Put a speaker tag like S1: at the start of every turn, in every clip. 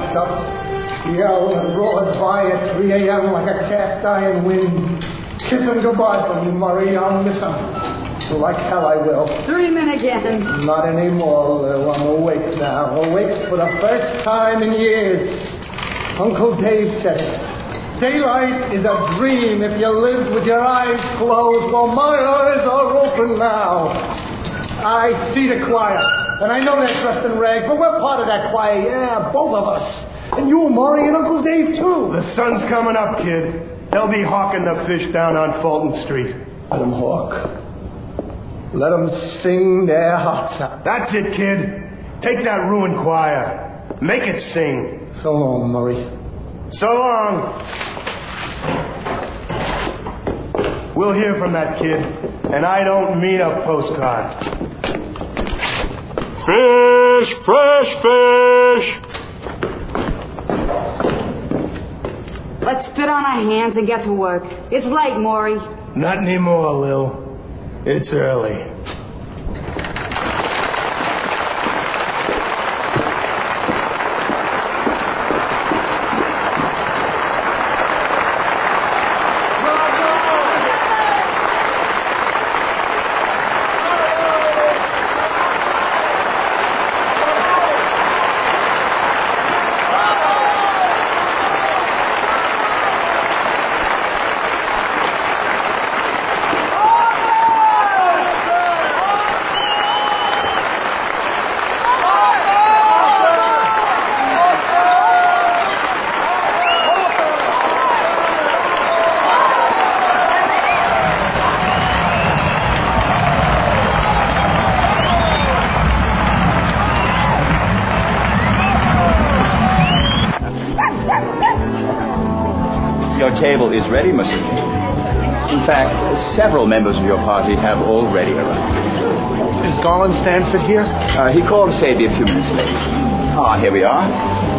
S1: pipes up, yelled and roared by at 3 a.m. like a cast iron wind. Kiss him goodbye for me, Murray. I'll miss him. Like hell I will.
S2: Dreaming again.
S1: Not anymore, Lil. I'm awake now. Awake for the first time in years. Uncle Dave said it. Daylight is a dream if you live with your eyes closed. Well, my eyes are open now. I see the choir, and I know they're dressed in rags, but we're part of that choir, yeah, both of us. And you, Murray, and Uncle Dave, too.
S3: The sun's coming up, kid. They'll be hawking the fish down on Fulton Street.
S1: Let them hawk. Let them sing their hearts out.
S3: That's it, kid. Take that ruined choir. Make it sing.
S1: So long, Murray.
S3: So long. We'll hear from that kid, and I don't mean a postcard.
S4: Fish, fresh fish.
S2: Let's spit on our hands and get to work. It's late, Maury.
S3: Not anymore, Lil. It's early.
S5: Your table is ready, monsieur. In fact, several members of your party have already arrived.
S1: Is Garland Stanford here?
S5: He called Sadie a few minutes late. Here we are.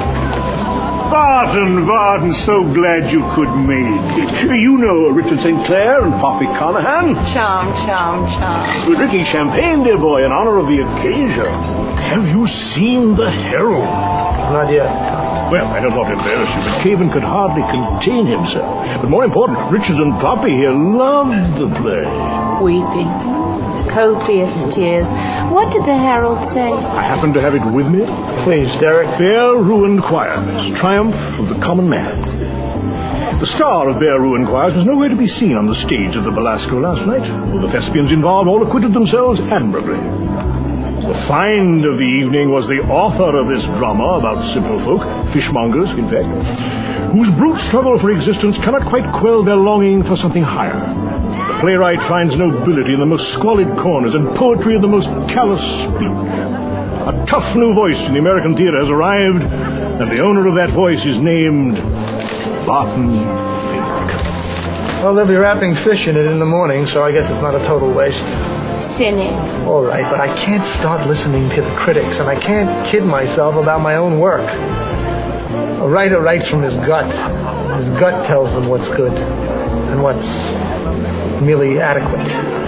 S4: Varden, so glad you could make it. You know Richard St. Clair and Poppy Conahan.
S2: Charm.
S4: We're drinking champagne, dear boy, in honor of the occasion. Have you seen The Herald?
S1: Not yet.
S4: Well, I don't want to embarrass you, but Caven could hardly contain himself. But more important, Richard and Poppy here loved the play.
S6: Weeping. Copious tears. What did the Herald say?
S4: I happen to have it with me.
S1: Please, Derek.
S4: Bear Ruined Choirs, Triumph of the Common Man. The star of Bear Ruined Choirs was nowhere to be seen on the stage of the Belasco last night. All the thespians involved all acquitted themselves admirably. The find of the evening was the author of this drama about simple folk, fishmongers, in fact, whose brute struggle for existence cannot quite quell their longing for something higher. The playwright finds nobility in the most squalid corners and poetry in the most callous speech. A tough new voice in the American theater has arrived, and the owner of that voice is named Barton Fink.
S1: Well, they'll be wrapping fish in it in the morning, so I guess it's not a total waste.
S6: Cynic.
S1: All right, but I can't start listening to the critics, and I can't kid myself about my own work. A writer writes from his gut. His gut tells him what's good and what's merely adequate.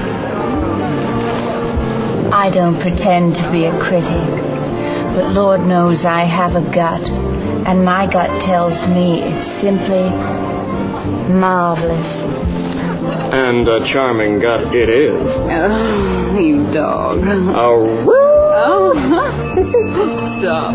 S6: I don't pretend to be a critic, but Lord knows I have a gut, and my gut tells me it's simply marvelous.
S7: And a charming gut it is.
S2: Oh, you dog.
S7: Oh.
S2: Stop.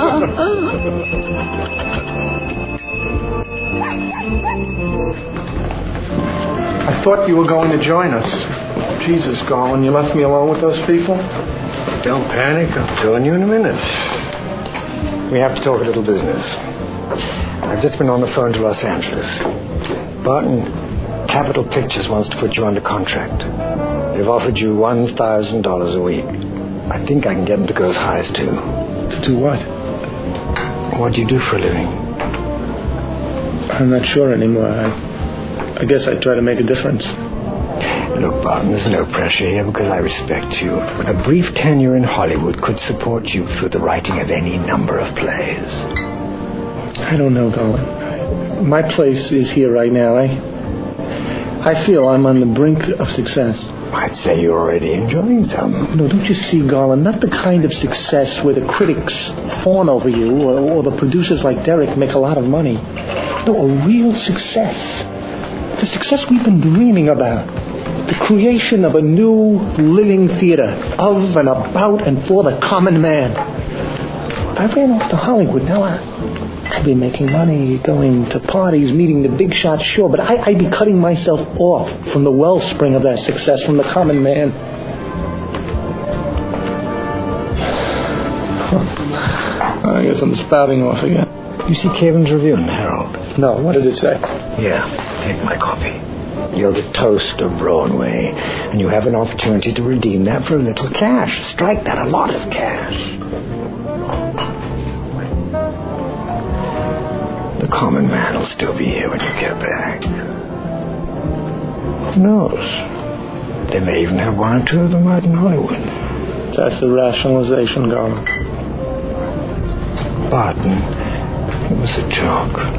S1: I thought you were going to join us. Jesus, Garland, you left me alone with those people?
S8: Don't panic. I'll join you in a minute. We have to talk a little business. I've just been on the phone to Los Angeles. Barton, Capitol Pictures wants to put you under contract. They've offered you $1,000 a week. I think I can get them to go as high as $2.
S1: To do what?
S8: What do you do for a living?
S1: I'm not sure anymore. I guess I try to make a difference.
S8: Look, Barton, there's no pressure here because I respect you. A brief tenure in Hollywood could support you through the writing of any number of plays.
S1: I don't know, Garland. My place is here right now. I feel I'm on the brink of success.
S8: might say you're already enjoying some.
S4: No, don't you see, Garland? Not the kind of success where the critics fawn over you or the producers like Derek make a lot of money. No, a real success. The success we've been dreaming about. The creation of a new living theater of and about and for the common man. I ran off to Hollywood. Now I'd be making money, going to parties, meeting the big shots, sure, but I'd be cutting myself off from the wellspring of that success, from the common man. I guess I'm spouting off again.
S8: You see Kevin's review in the Herald?
S4: No, what did it say?
S8: Yeah, take my copy. You're the toast of Broadway, and you have an opportunity to redeem that for a little cash. Strike that, a lot of cash. The common man will still be here when you get back. Who knows? They may even have one or two of them out in Hollywood.
S4: That's the rationalization, Garland.
S8: Barton, it was a joke.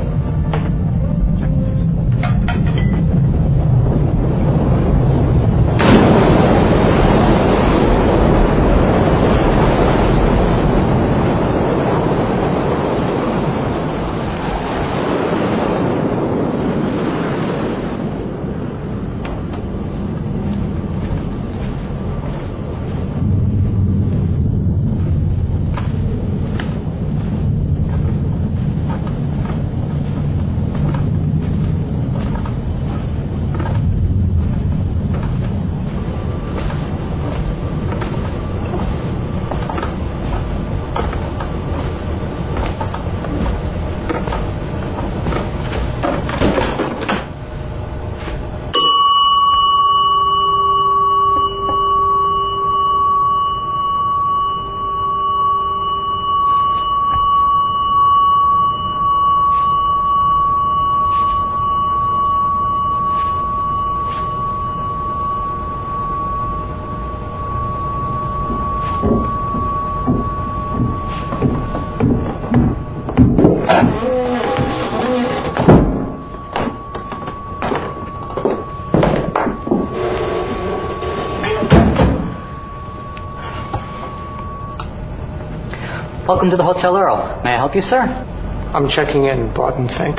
S9: Welcome to the Hotel Earl. May I help you, sir?
S4: I'm checking in, Barton Fink.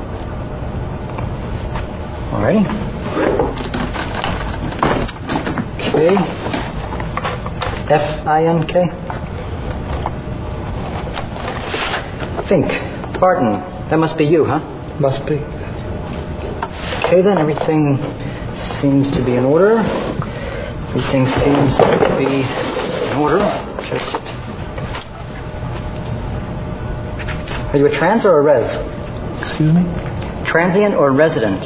S9: Alrighty. Okay. F-I-N-K? Fink. Barton. That must be you, huh?
S4: Must be.
S9: Okay, then. Everything seems to be in order. Everything seems to be in order. Just... Are you a trans or a res?
S4: Excuse me?
S9: Transient or resident?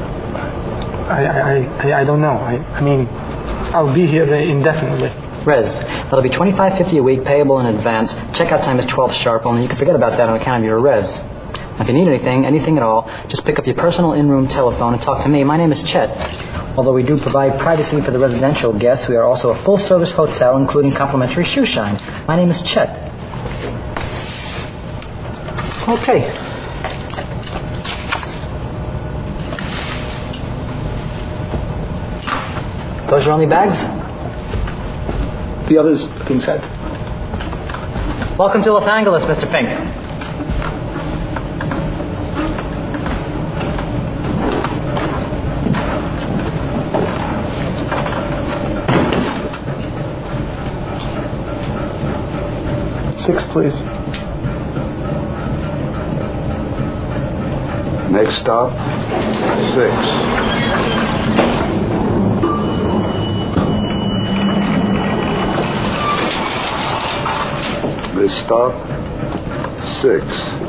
S4: I don't know. I mean, I'll be here indefinitely.
S9: Res. That'll be $25.50 a week, payable in advance. Checkout time is 12 sharp, only you can forget about that on account of your res. Now, if you need anything at all, just pick up your personal in-room telephone and talk to me. My name is Chet. Although we do provide privacy for the residential guests, we are also a full-service hotel, including complimentary shoe shine. My name is Chet. Okay. Those your only bags?
S4: The others are being sent.
S9: Welcome to Los Angeles, Mr. Fink.
S4: Six, please.
S3: Next stop, 6. This stop, 6.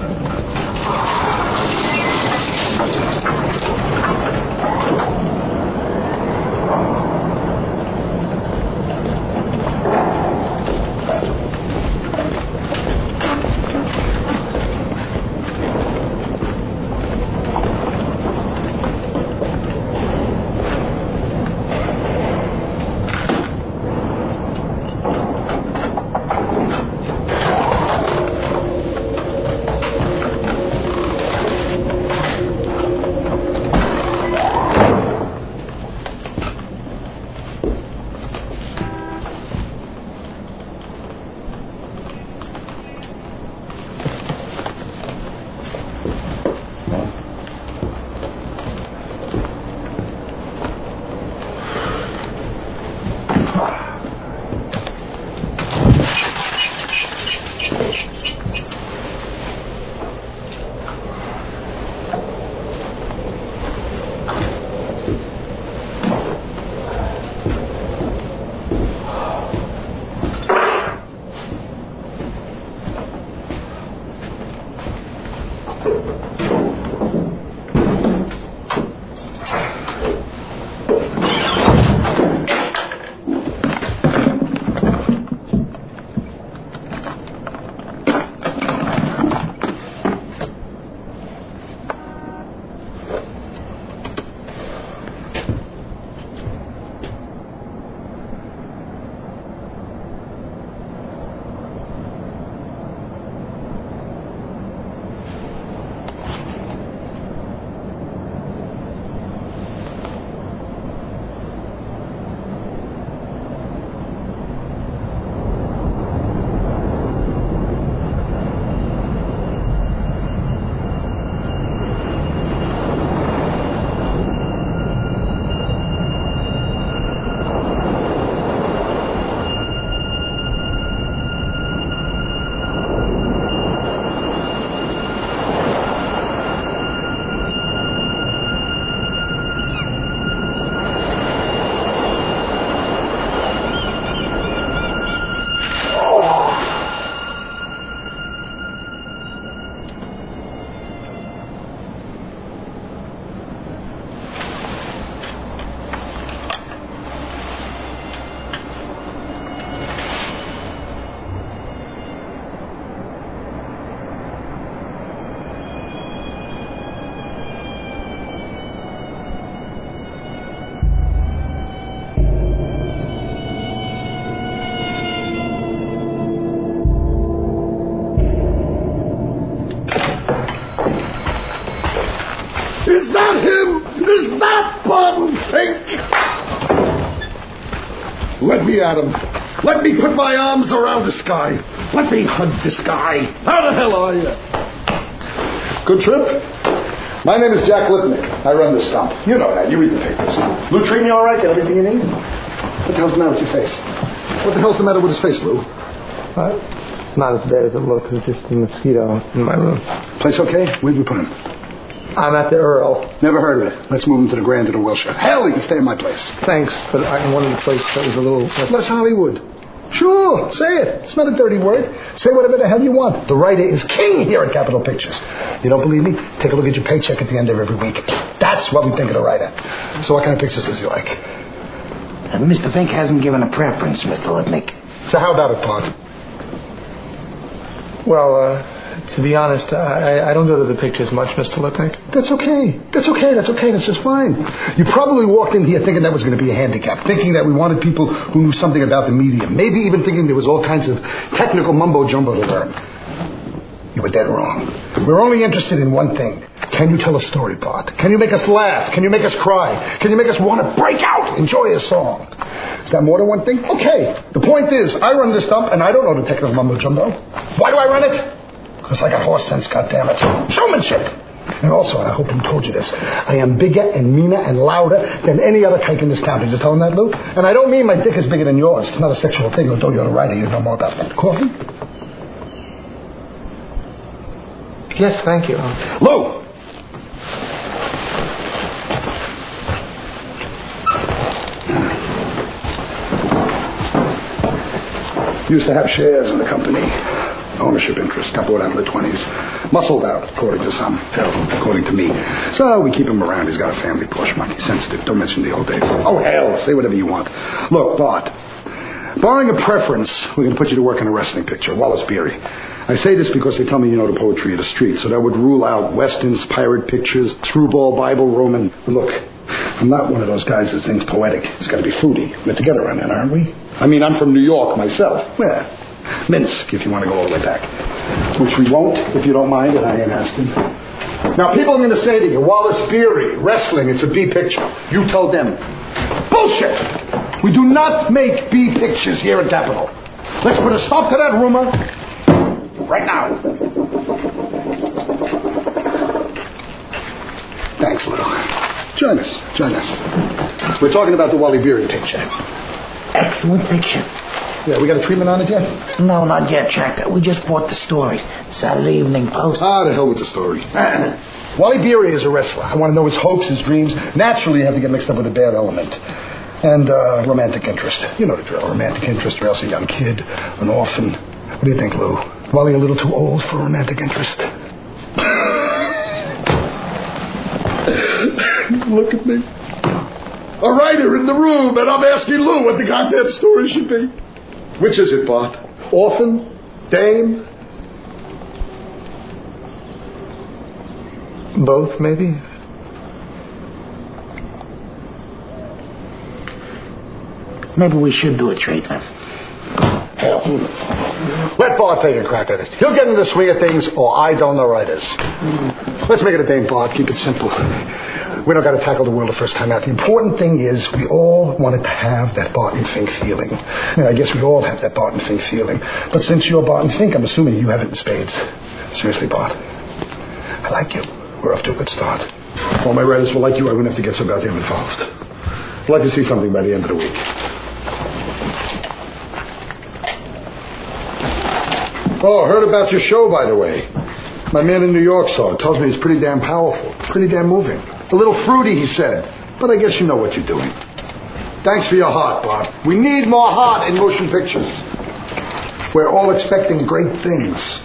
S10: Is that him? Is that Barton Fink? Let me at him. Let me put my arms around the sky. Let me hug the sky. How the hell are you? Good trip? My name is Jack Lipnick. I run the stump. You know that. You read the papers. Lou, treat me all right? Get everything you need? What the hell's the matter with your face? What the hell's the matter with his face, Lou?
S11: It's not as bad as it looks. It's just a mosquito in my room.
S10: Place okay? Where'd we put him?
S11: I'm at the Earl.
S10: Never heard of it. Let's move him to the Grand or the Wilshire. Hell, he can stay in my place.
S11: Thanks, but I wanted a place that was a little
S10: less Hollywood. Sure, say it. It's not a dirty word. Say whatever the hell you want. The writer is king here at Capitol Pictures. You don't believe me? Take a look at your paycheck at the end of every week. That's what we think of the writer. So what kind of pictures does he like?
S12: Mr. Fink hasn't given a preference, Mr. Lipnick.
S10: So how about it, Pod?
S11: Well, to be honest, I don't go to the pictures much, Mr. Lipnick.
S10: That's okay. That's just fine. You probably walked in here thinking that was going to be a handicap, thinking that we wanted people who knew something about the medium, maybe even thinking there was all kinds of technical mumbo-jumbo to learn. You were dead wrong. We're only interested in one thing. Can you tell a story, Bart? Can you make us laugh? Can you make us cry? Can you make us want to break out, enjoy a song? Is that more than one thing? Okay. The point is, I run this stump, and I don't know the technical mumbo-jumbo. Why do I run it? Because I got horse sense, goddammit. Showmanship. And also, I hope who told you this, I am bigger and meaner and louder than any other kike in this town. Did you tell him that, Lou? And I don't mean my dick is bigger than yours. It's not a sexual thing, although you're a writer. You know more about that. Coffee?
S11: Yes, thank you.
S10: Lou! Used to have shares in the company. Ownership interest. Got bought out in the 20s. Muscled out, according to some. Hell, according to me. So we keep him around. He's got a family push. Monkey sensitive. Don't mention the old days. Oh, hell. Say whatever you want. Look, Bart. Barring a preference, we're going to put you to work in a wrestling picture. Wallace Beery. I say this because they tell me you know the poetry of the street. So that would rule out westerns, pirate pictures, screwball, Bible, Roman. Look, I'm not one of those guys that thinks poetic. It's got to be fruity. We're together on that, aren't we? I mean, I'm from New York myself. Yeah. Minsk, if you want to go all the way back. Which we won't, if you don't mind, and I ain't asking. Now, people are going to say to you, Wallace Beery, wrestling, it's a B picture. You tell them. Bullshit! We do not make B pictures here at Capitol. Let's put a stop to that rumor right now. Thanks, Lou. Join us. We're talking about the Wally Beery picture.
S12: Excellent picture.
S10: Yeah, we got a treatment on it yet?
S12: No, not yet, Jack. We just bought the story. Saturday Evening Post.
S10: Ah, the hell with the story. Wally Beery is a wrestler. I want to know his hopes, his dreams. Naturally, you have to get mixed up with a bad element. And romantic interest. You know the drill. Romantic interest, or else a young kid, an orphan. What do you think, Lou? Wally a little too old for romantic interest? Look at me. A writer in the room, and I'm asking Lou what the goddamn story should be. Which is it, Bart? Orphan? Dame?
S8: Both, maybe?
S12: Maybe we should do a treatment.
S10: Hell. Let Bart take a crack at it. He'll get in the swing of things, or I don't know writers. Let's make it a Dame, Bart. Keep it simple. We don't got to tackle the world the first time out. The important thing is we all wanted to have that Barton Fink feeling. And I guess we all have that Barton Fink feeling. But since you're Barton Fink, I'm assuming you have it in spades. Seriously, Bart. I like you. We're off to a good start. If all my writers were like you, I wouldn't have to get so goddamn involved. I'd like to see something by the end of the week. Oh, heard about your show, by the way. My man in New York saw it. Tells me it's pretty damn powerful. Pretty damn moving. A little fruity, he said. But I guess you know what you're doing. Thanks for your heart, Bart. We need more heart in motion pictures. We're all expecting great things.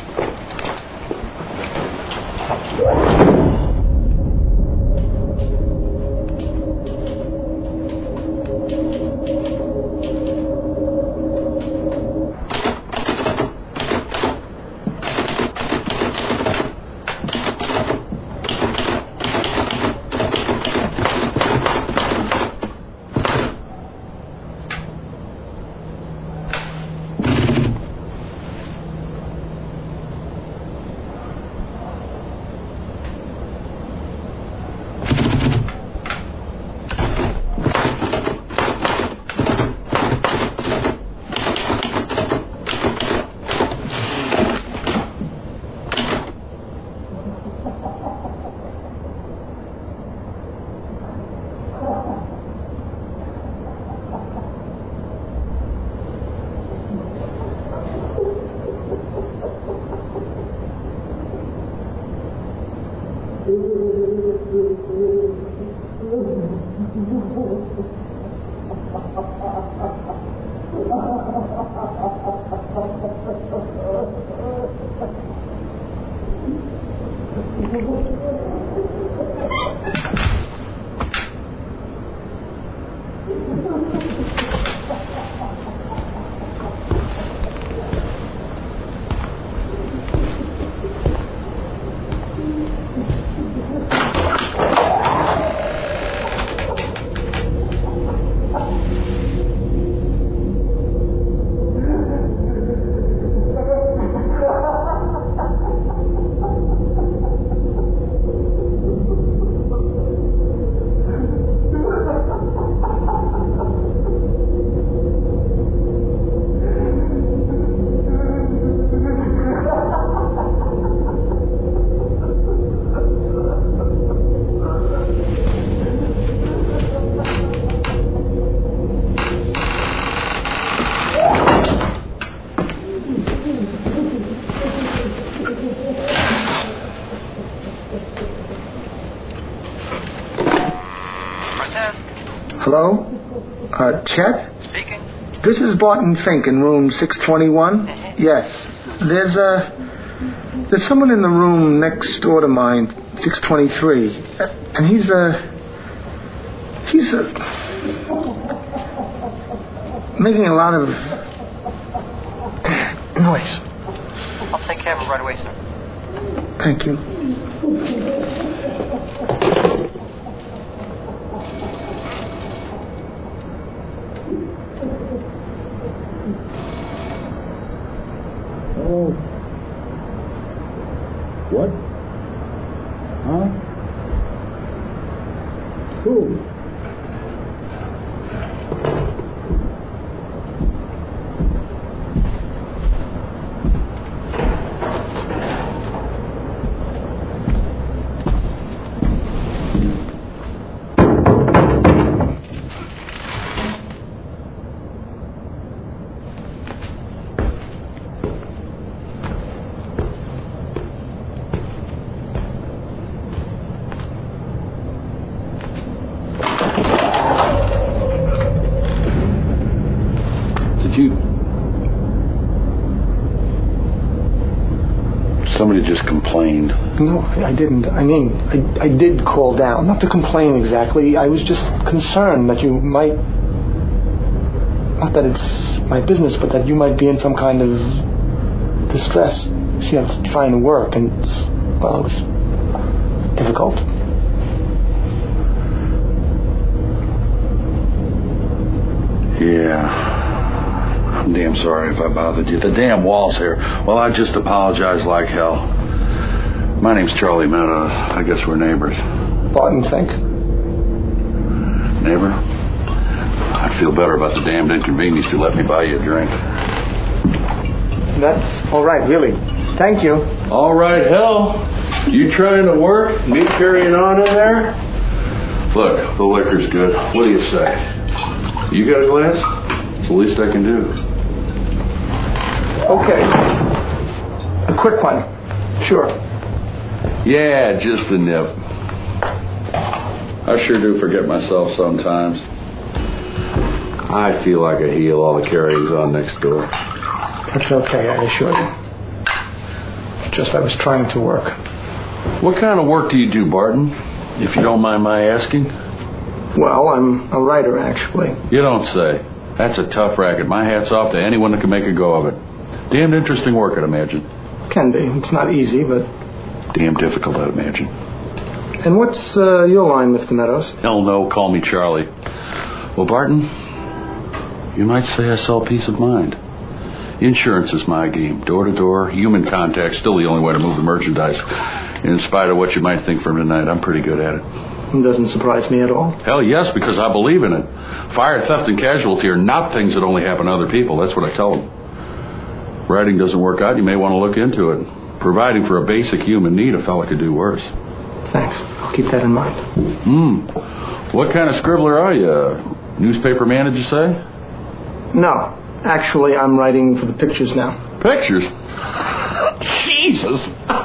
S10: Hello? Chet?
S9: Speaking.
S1: This is Barton Fink in room 621. Yes. There's someone in the room next door to mine, 623. And he's making a lot of noise.
S9: I'll take care of it right away, sir.
S1: Thank you.
S13: Oh. What? Huh? Who?
S14: Somebody just complained.
S11: No, I didn't. I mean, I did call down. Not to complain exactly. I was just concerned that you might... Not that it's my business, but that you might be in some kind of distress. See, I was trying to work, and it was difficult.
S14: Yeah. I'm damn sorry if I bothered you. The damn wall's here. Well, I just apologize like hell. My name's Charlie Meadows. I guess we're neighbors.
S11: Barton Fink.
S14: Neighbor? I'd feel better about the damned inconvenience to let me buy you a drink.
S11: That's all right, really. Thank you.
S14: All right, hell. You trying to work? Me carrying on in there? Look, the liquor's good. What do you say? You got a glass? It's the least I can do.
S11: Okay. A quick one. Sure.
S14: Yeah, just a nip. I sure do forget myself sometimes. I feel like a heel, all the carrying's on next door.
S11: That's okay, I assure you. Just I was trying to work.
S14: What kind of work do you do, Barton? If you don't mind my asking?
S11: Well, I'm a writer, actually.
S14: You don't say. That's a tough racket. My hat's off to anyone that can make a go of it. Damned interesting work, I'd imagine.
S11: Can be. It's not easy, but...
S14: Damn difficult, I'd imagine.
S11: And what's your line, Mr. Meadows?
S14: Hell no, call me Charlie. Well, Barton, you might say I sell peace of mind. Insurance is my game. Door to door, human contact, still the only way to move the merchandise. In spite of what you might think from tonight, I'm pretty good at it.
S11: It doesn't surprise me at all.
S14: Hell yes, because I believe in it. Fire, theft, and casualty are not things that only happen to other people. That's what I tell them. Writing doesn't work out, you may want to look into it. Providing for a basic human need, a fella could do worse.
S11: Thanks. I'll keep that in mind.
S14: What kind of scribbler are you? Newspaper man, did you say?
S11: No. Actually, I'm writing for the pictures now.
S14: Pictures? Jesus!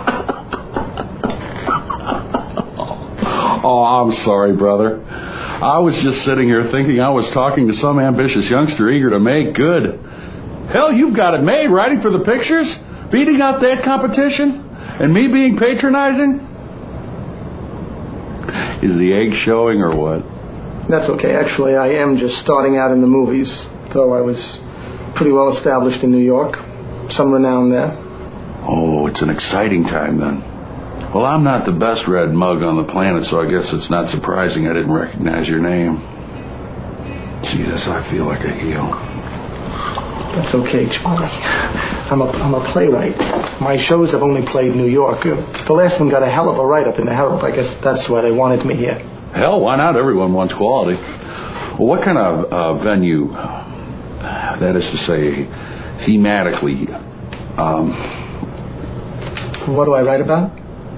S14: Oh, I'm sorry, brother. I was just sitting here thinking I was talking to some ambitious youngster eager to make good. Hell, you've got it made, writing for the pictures? Beating out that competition? And me being patronizing? Is the egg showing or what?
S11: That's okay. Actually, I am just starting out in the movies, though I was pretty well established in New York. Some renown there.
S14: Oh, it's an exciting time then. Well, I'm not the best red mug on the planet, so I guess it's not surprising I didn't recognize your name. Jesus, I feel like a heel.
S11: That's okay, Charlie. I'm a playwright. My shows have only played New York. The last one got a hell of a write-up in the Herald. I guess that's why they wanted me here.
S14: Hell, why not? Everyone wants quality. Well, what kind of venue, that is to say, thematically,
S11: What do I write about?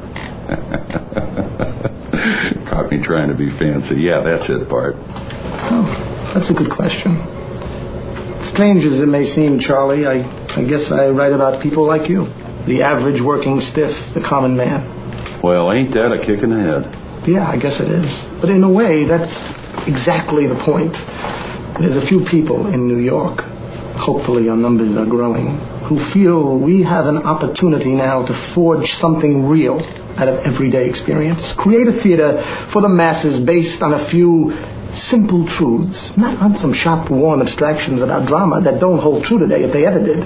S14: Caught me trying to be fancy. Yeah, that's it, Bart.
S11: Oh, that's a good question. Strange as it may seem, Charlie, I guess I write about people like you. The average working stiff, the common man.
S14: Well, ain't that a kick in the head?
S11: Yeah, I guess it is. But in a way, that's exactly the point. There's a few people in New York, hopefully our numbers are growing, who feel we have an opportunity now to forge something real out of everyday experience. Create a theater for the masses based on a few simple truths, not on some shop-worn abstractions about drama that don't hold true today if they ever did.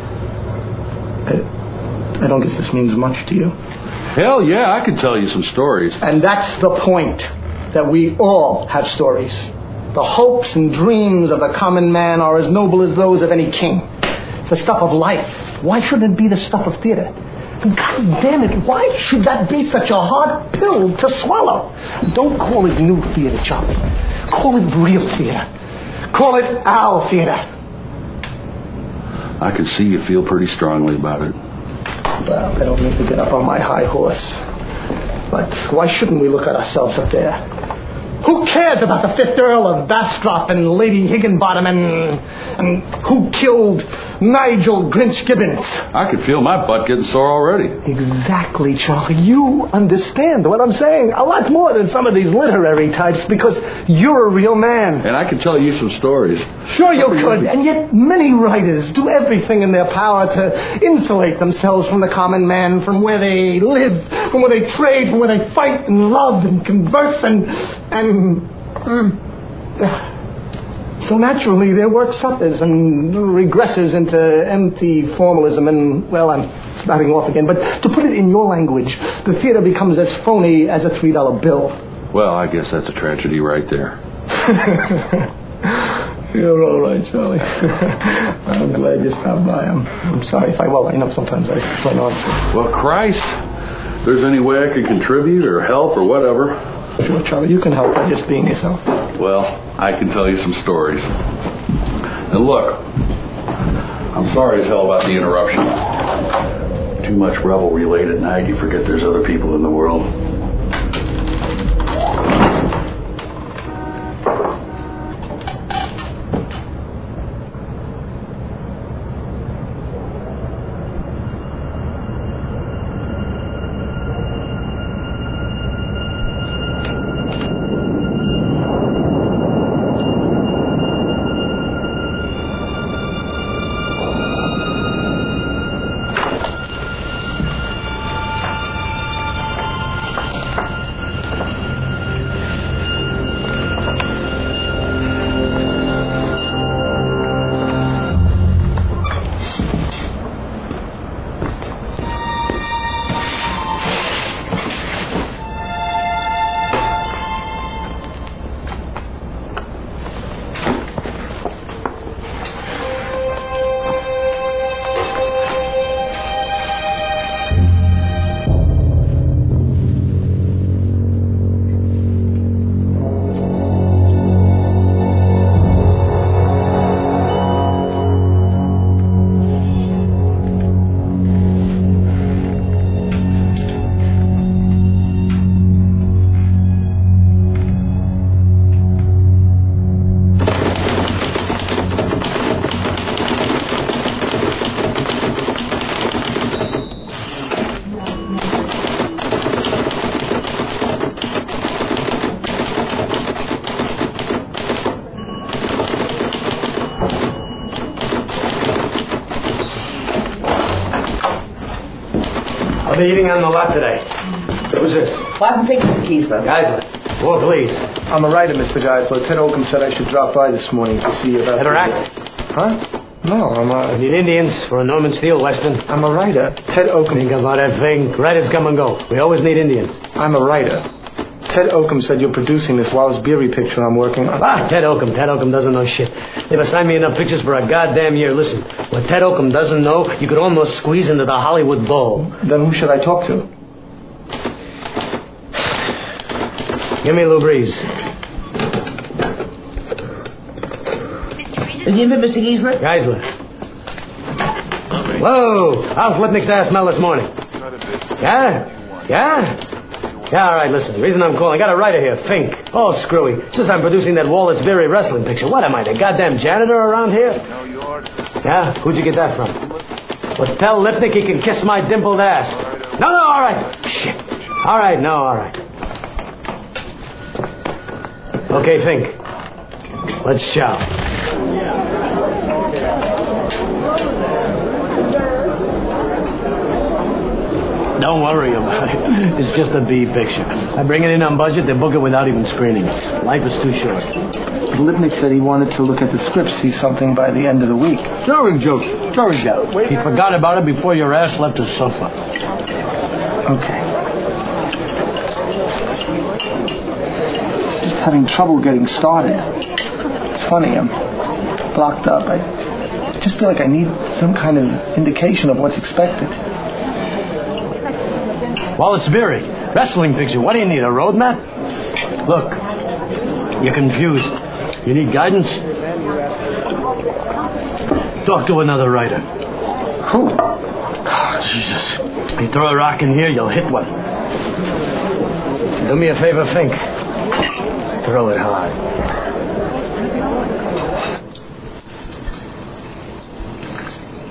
S11: I don't guess this means much to you.
S14: Hell yeah, I could tell you some stories.
S11: And that's the point, that we all have stories. The hopes and dreams of the common man are as noble as those of any king. The stuff of life. Why shouldn't it be the stuff of theater? And God damn it, why should that be such a hard pill to swallow? Don't call it new theater, Charlie. Call it real theater. Call it our theater.
S14: I can see you feel pretty strongly about it.
S11: Well, I don't mean to get up on my high horse. But why shouldn't we look at ourselves up there? Who cares about the 5th Earl of Bastrop and Lady Higginbottom and who killed Nigel Grinch Gibbons.
S14: I could feel my butt getting sore already.
S11: Exactly, Charlie. You understand what I'm saying. A lot more than some of these literary types because you're a real man.
S14: And I could tell you some stories.
S11: Sure you could. And yet many writers do everything in their power to insulate themselves from the common man, from where they live, from where they trade, from where they fight and love and converse so naturally their work suffers and regresses into empty formalism and, well, I'm starting off again, but to put it in your language, the theater becomes as phony as a $3 bill.
S14: Well, I guess that's a tragedy right there.
S11: You're all right, Charlie. I'm glad you stopped by. I'm sorry if I know sometimes I run on.
S14: Well, Christ, if there's any way I could contribute or help or whatever.
S11: Sure, Charlie, you can help by just being yourself.
S14: Well, I can tell you some stories. And look, I'm sorry as hell about the interruption. Too much revelry late at night, you forget there's other people in the world.
S8: I'll be eating on the lot today. Who's this?
S12: Martin Pickens, Keesler.
S8: Geisler. Oh, please.
S11: I'm a writer, Mr. Geisler. Ted Oakham said I should drop by this morning to see you about...
S8: Interact?
S11: Huh? No,
S8: I need Indians for a Norman Steele Western.
S11: I'm a writer. Ted Oakham...
S8: Think about that thing. Writers come and go. We always need Indians.
S11: I'm a writer. Ted Oakham said you're producing this Wallace Beery picture I'm working on.
S8: Ted Oakham. Ted Oakham doesn't know shit. Never signed me enough pictures for a goddamn year. Listen, what Ted Oakham doesn't know, you could almost squeeze into the Hollywood Bowl.
S11: Then who should I talk to?
S8: Give me Lou Breeze.
S12: Is you Mr. Geisler?
S8: Geisler. Whoa! How's Lipnick's ass smell this morning? Yeah? Yeah? Yeah, all right, listen. The reason I'm calling, I got a writer here, Fink. Oh, screwy. Says I'm producing that Wallace Beery wrestling picture. What am I, the goddamn janitor around here? Yeah? Who'd you get that from? Well, tell Lipnick he can kiss my dimpled ass. No, all right. Shit. All right, no, all right. Okay, Fink. Let's chow. Don't worry about it. It's just a B picture. I bring it in on budget, they book it without even screening it. Life is too short.
S11: Lipnick said he wanted to look at the script, see something by the end of the week.
S8: Drawing joke. He forgot about it before your ass left the sofa.
S11: Okay. Just having trouble getting started. It's funny, I'm blocked up. I just feel like I need some kind of indication of what's expected.
S8: Wallace Beery, wrestling picture. What do you need, a road map? Look, you're confused. You need guidance? Talk to another writer.
S11: Who?
S8: Oh, Jesus. You throw a rock in here, you'll hit one. Do me a favor, Fink. Throw it hard.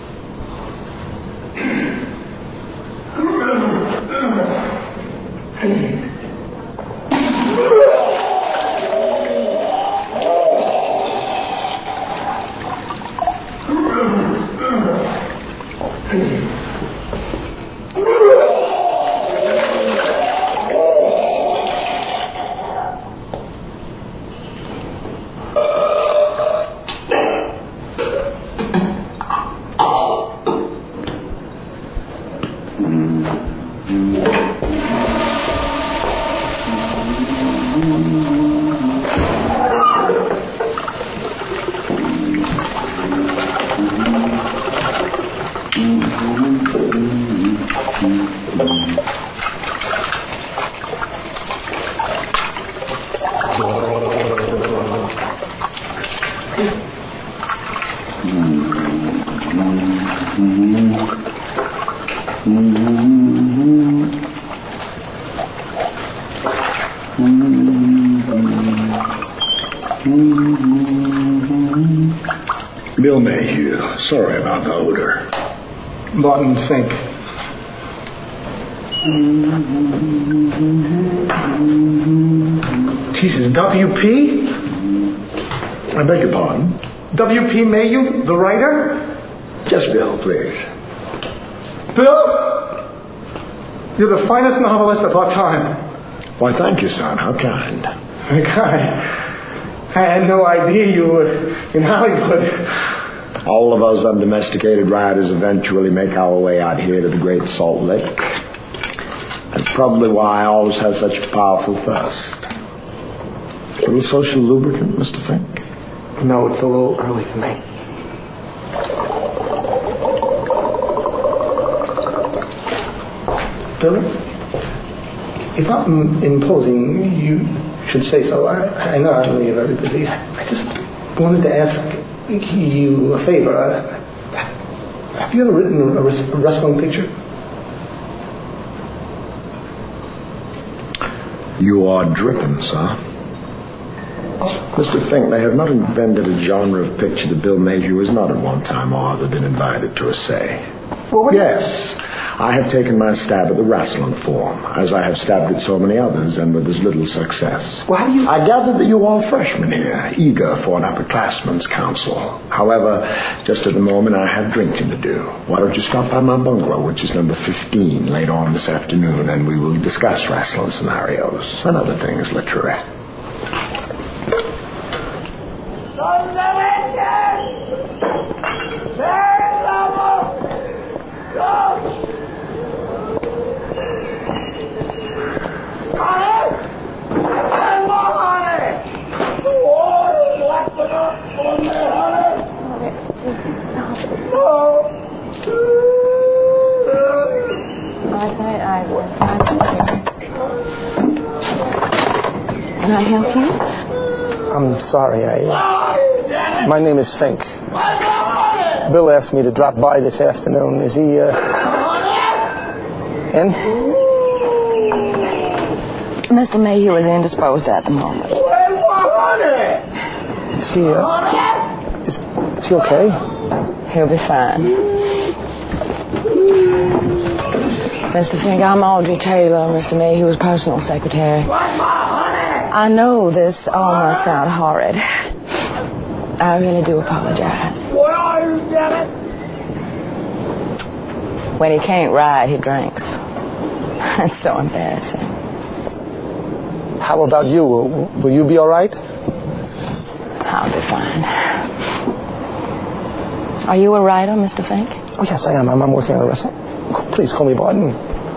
S4: Bill Mayhew. Sorry about the odor.
S11: Barton Fink. Jesus, W.P.?
S4: I beg your pardon?
S11: W.P. Mayhew, the writer?
S4: Just Bill, please.
S11: Bill? You're the finest novelist of our time.
S4: Why, thank you, son. How kind.
S11: Very kind. I had no idea you were in Hollywood.
S8: All of us undomesticated riders eventually make our way out here to the Great Salt Lake. That's probably why I always have such a powerful thirst. A little social lubricant, Mr. Fink?
S11: No, it's a little early for me. Bill, if I'm imposing, you should say so. I know you're very busy. I just wanted to ask you a favor. Have you ever written a wrestling picture?
S8: You are dripping, sir. Mr. Fink, they have not invented a genre of picture that Bill Mayhew has not at one time or other been invited to essay.
S11: Well,
S8: yes, I have taken my stab at the wrestling form, as I have stabbed at so many others, and with as little success.
S11: Well, how do you...
S8: I gather that you are freshmen here, eager for an upperclassman's counsel. However, just at the moment, I have drinking to do. Why don't you stop by my bungalow, which is number 15, later on this afternoon, and we will discuss wrestling scenarios and other things literary.
S15: Can I help you?
S11: I'm sorry, my name is Fink. Bill asked me to drop by this afternoon. Is he, in?
S15: Mr. Mayhew is indisposed at the moment.
S11: Is he, is he okay?
S15: He'll be fine. Mr. Fink, I'm Audrey Taylor, Mr. Mayhew's personal secretary. I know this all must sound horrid. I really do apologize. When he can't ride, he drinks. It's so embarrassing.
S11: How about you? Will you be all right?
S15: I'll be fine. Are you a writer, Mr. Fink?
S11: Oh, yes, I am. I'm working on a wrestling. Please call me Barton.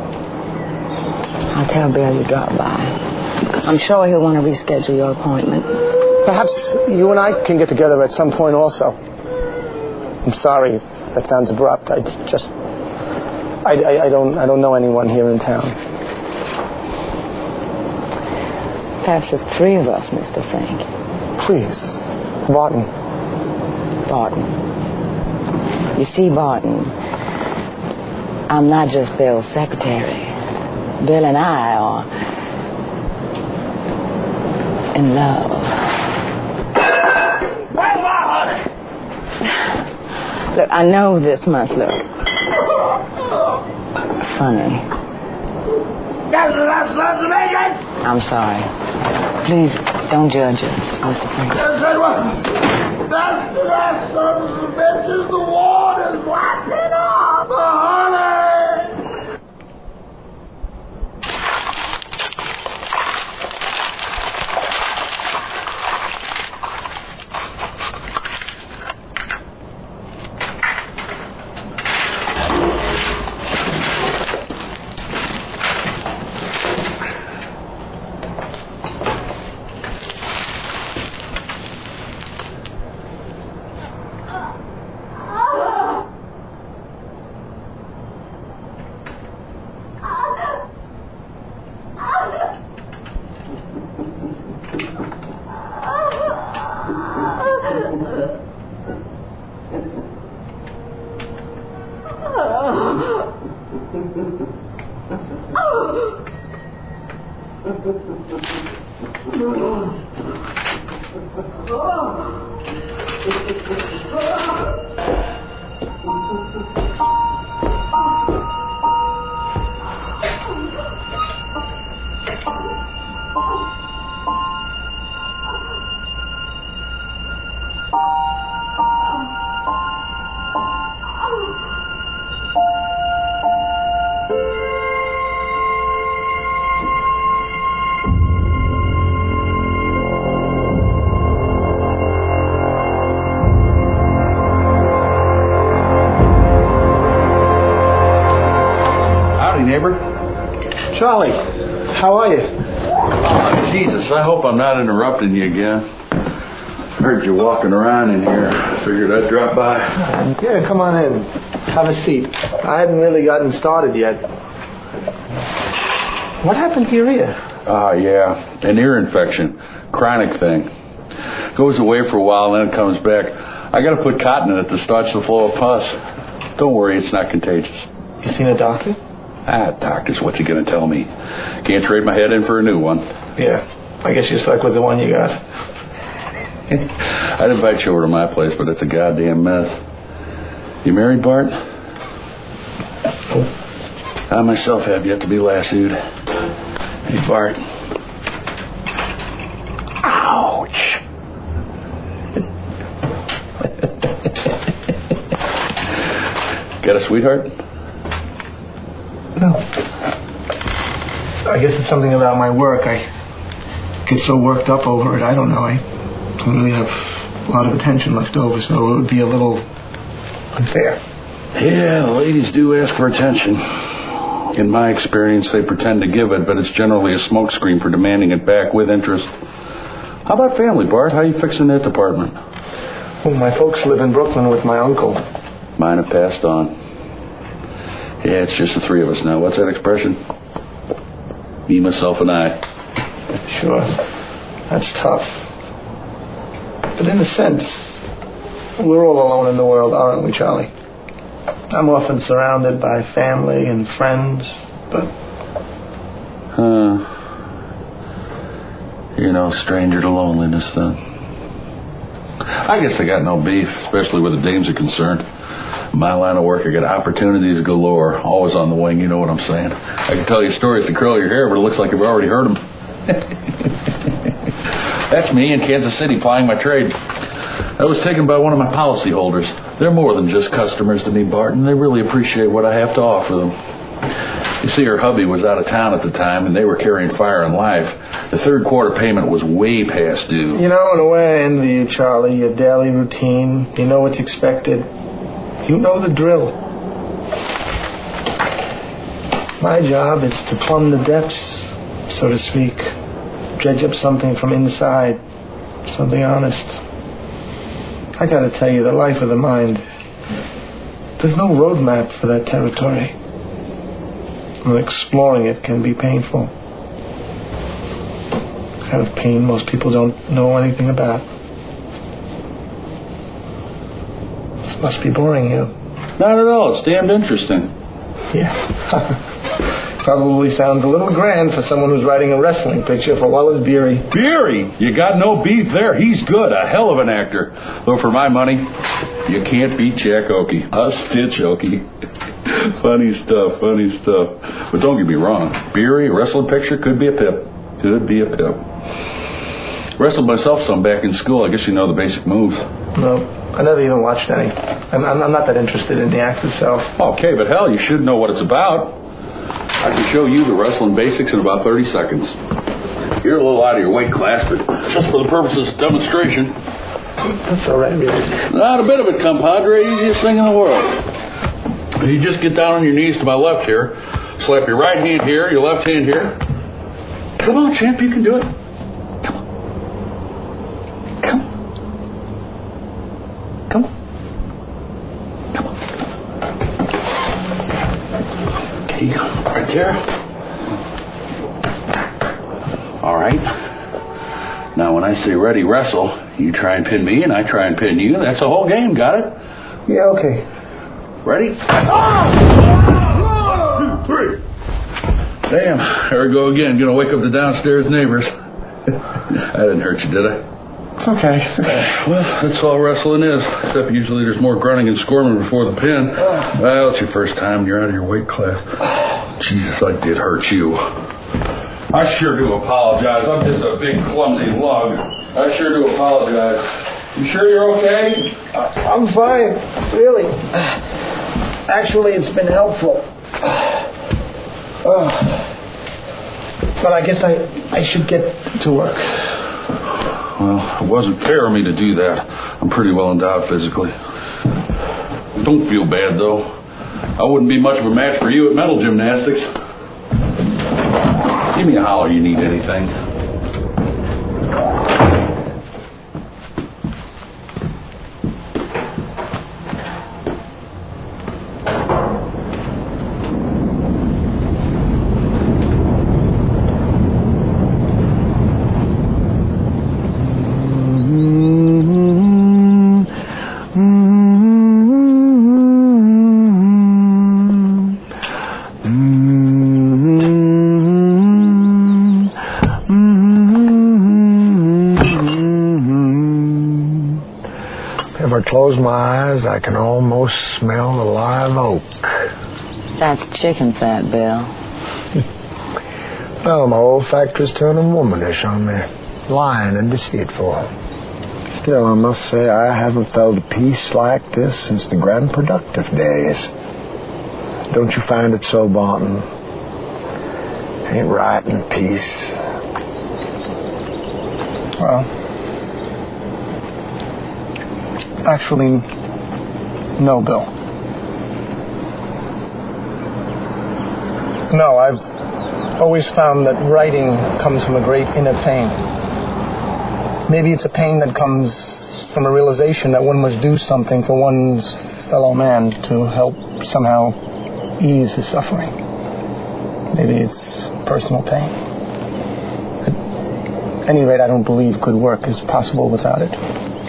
S15: I'll tell Bill you dropped by. I'm sure he'll want to reschedule your appointment.
S11: Perhaps you and I can get together at some point also. I'm sorry if that sounds abrupt. I don't know anyone here in town.
S15: Perhaps the three of us, Mr. Fink.
S11: Please, Barton.
S15: Barton. You see, Barton, I'm not just Bill's secretary. Bill and I are in love. Look, I know this must look funny. I'm sorry. Please don't judge us, Mr. Fink.
S1: That's the last son of the bitches. The water's lapping up, honey.
S11: Charlie, how are you?
S14: Oh, Jesus, I hope I'm not interrupting you again. Heard you walking around in here. Figured I'd drop by.
S11: Yeah, come on in. Have a seat. I hadn't really gotten started yet. What happened to your ear?
S14: Oh, yeah. An ear infection. Chronic thing. Goes away for a while and then it comes back. I gotta put cotton in it to staunch the flow of pus. Don't worry, it's not contagious.
S11: You seen a doctor?
S14: Doctors, what's he gonna tell me? Can't trade my head in for a new one.
S11: Yeah, I guess you're stuck with the one you got.
S14: I'd invite you over to my place, but it's a goddamn mess. You married, Bart? I myself have yet to be lassoed. Hey, Bart. Ouch. Got a sweetheart?
S11: No. I guess it's something about my work. I get so worked up over it. I don't know. I don't really have a lot of attention left over, so it would be a little unfair.
S14: Yeah, the ladies do ask for attention. In my experience, they pretend to give it, but it's generally a smokescreen for demanding it back with interest. How about family, Bart? How you fixing that department?
S11: Well, my folks live in Brooklyn with my uncle.
S14: Mine have passed on. Yeah, it's just the three of us now. What's that expression? Me, myself, and I.
S11: Sure. That's tough. But in a sense, we're all alone in the world, aren't we, Charlie? I'm often surrounded by family and friends, but...
S14: You're no stranger to loneliness, then. I guess I got no beef, especially where the dames are concerned. My line of work, I get opportunities galore, always on the wing, you know what I'm saying. I can tell you stories to curl your hair, but it looks like you've already heard them. That's me in Kansas City plying my trade. I was taken by one of my policyholders. They're more than just customers to me, Barton. They really appreciate what I have to offer them. You see, her hubby was out of town at the time, and they were carrying Fire and Life. The third quarter payment was way past due.
S11: You know, in a way, I envy you, Charlie. Your daily routine. You know what's expected. You know the drill. My job is to plumb the depths, so to speak. Dredge up something from inside. Something honest. I gotta tell you, the life of the mind, there's no roadmap for that territory. And exploring it can be painful. The kind of pain most people don't know anything about. This must be boring you.
S14: Not at all. It's damned interesting.
S11: Yeah. Probably sounds a little grand for someone who's writing a wrestling picture for Wallace Beery.
S14: Beery? You got no beef there. He's good. A hell of an actor. Though for my money, you can't beat Jack Oakey. A stitch Oakey. Funny stuff. But don't get me wrong. Beery, a wrestling picture, could be a pip. Could be a pip. Wrestled myself some back in school. I guess you know the basic moves.
S11: No, I never even watched any. I'm not that interested in the act itself.
S14: Okay, but hell, you should know what it's about. I can show you the wrestling basics in about 30 seconds. You're a little out of your weight class, but just for the purposes of demonstration.
S11: That's all right, really.
S14: Not a bit of it, compadre. Easiest thing in the world. You just get down on your knees to my left here. Slap your right hand here, your left hand here. Come on, champ, you can do it. Come on. Okay, right there. All right. Now, when I say ready, wrestle, you try and pin me, and I try and pin you. That's the whole game. Got it?
S11: Yeah, okay.
S14: Ready? 1, 2, 3. Damn, there we go again. Gonna wake up the downstairs neighbors. I didn't hurt you, did I?
S11: It's okay.
S14: Well, that's all wrestling is. Except usually there's more grunting and squirming before the pin. Well, it's your first time and you're out of your weight class. Jesus, I did hurt you. I sure do apologize. I'm just a big, clumsy lug. I sure do apologize. You sure you're okay?
S11: I'm fine, really. Actually, it's been helpful. But I guess I should get to work.
S14: Well, it wasn't fair of me to do that. I'm pretty well endowed physically. Don't feel bad, though. I wouldn't be much of a match for you at mental gymnastics. Give me a holler you need anything.
S8: If I close my eyes, I can almost smell the live oak.
S15: That's chicken fat, Bill.
S8: Well, my olfactory's turning womanish on me. Lying and deceitful. Still, I must say I haven't felt a peace like this since the grand productive days. Don't you find it so, Barton? Ain't right in peace.
S11: Well, actually, no, Bill. No, I've always found that writing comes from a great inner pain. Maybe it's a pain that comes from a realization that one must do something for one's fellow man to help somehow ease his suffering. Maybe it's personal pain. At any rate, I don't believe good work is possible without it.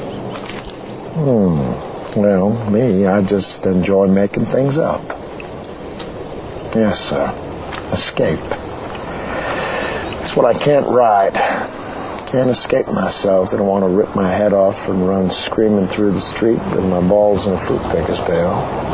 S8: Well, me, I just enjoy making things up. Yes, sir. Escape. That's what I can't write. Can't escape myself. I don't want to rip my head off and run screaming through the street with my balls in a fruit picker's pail.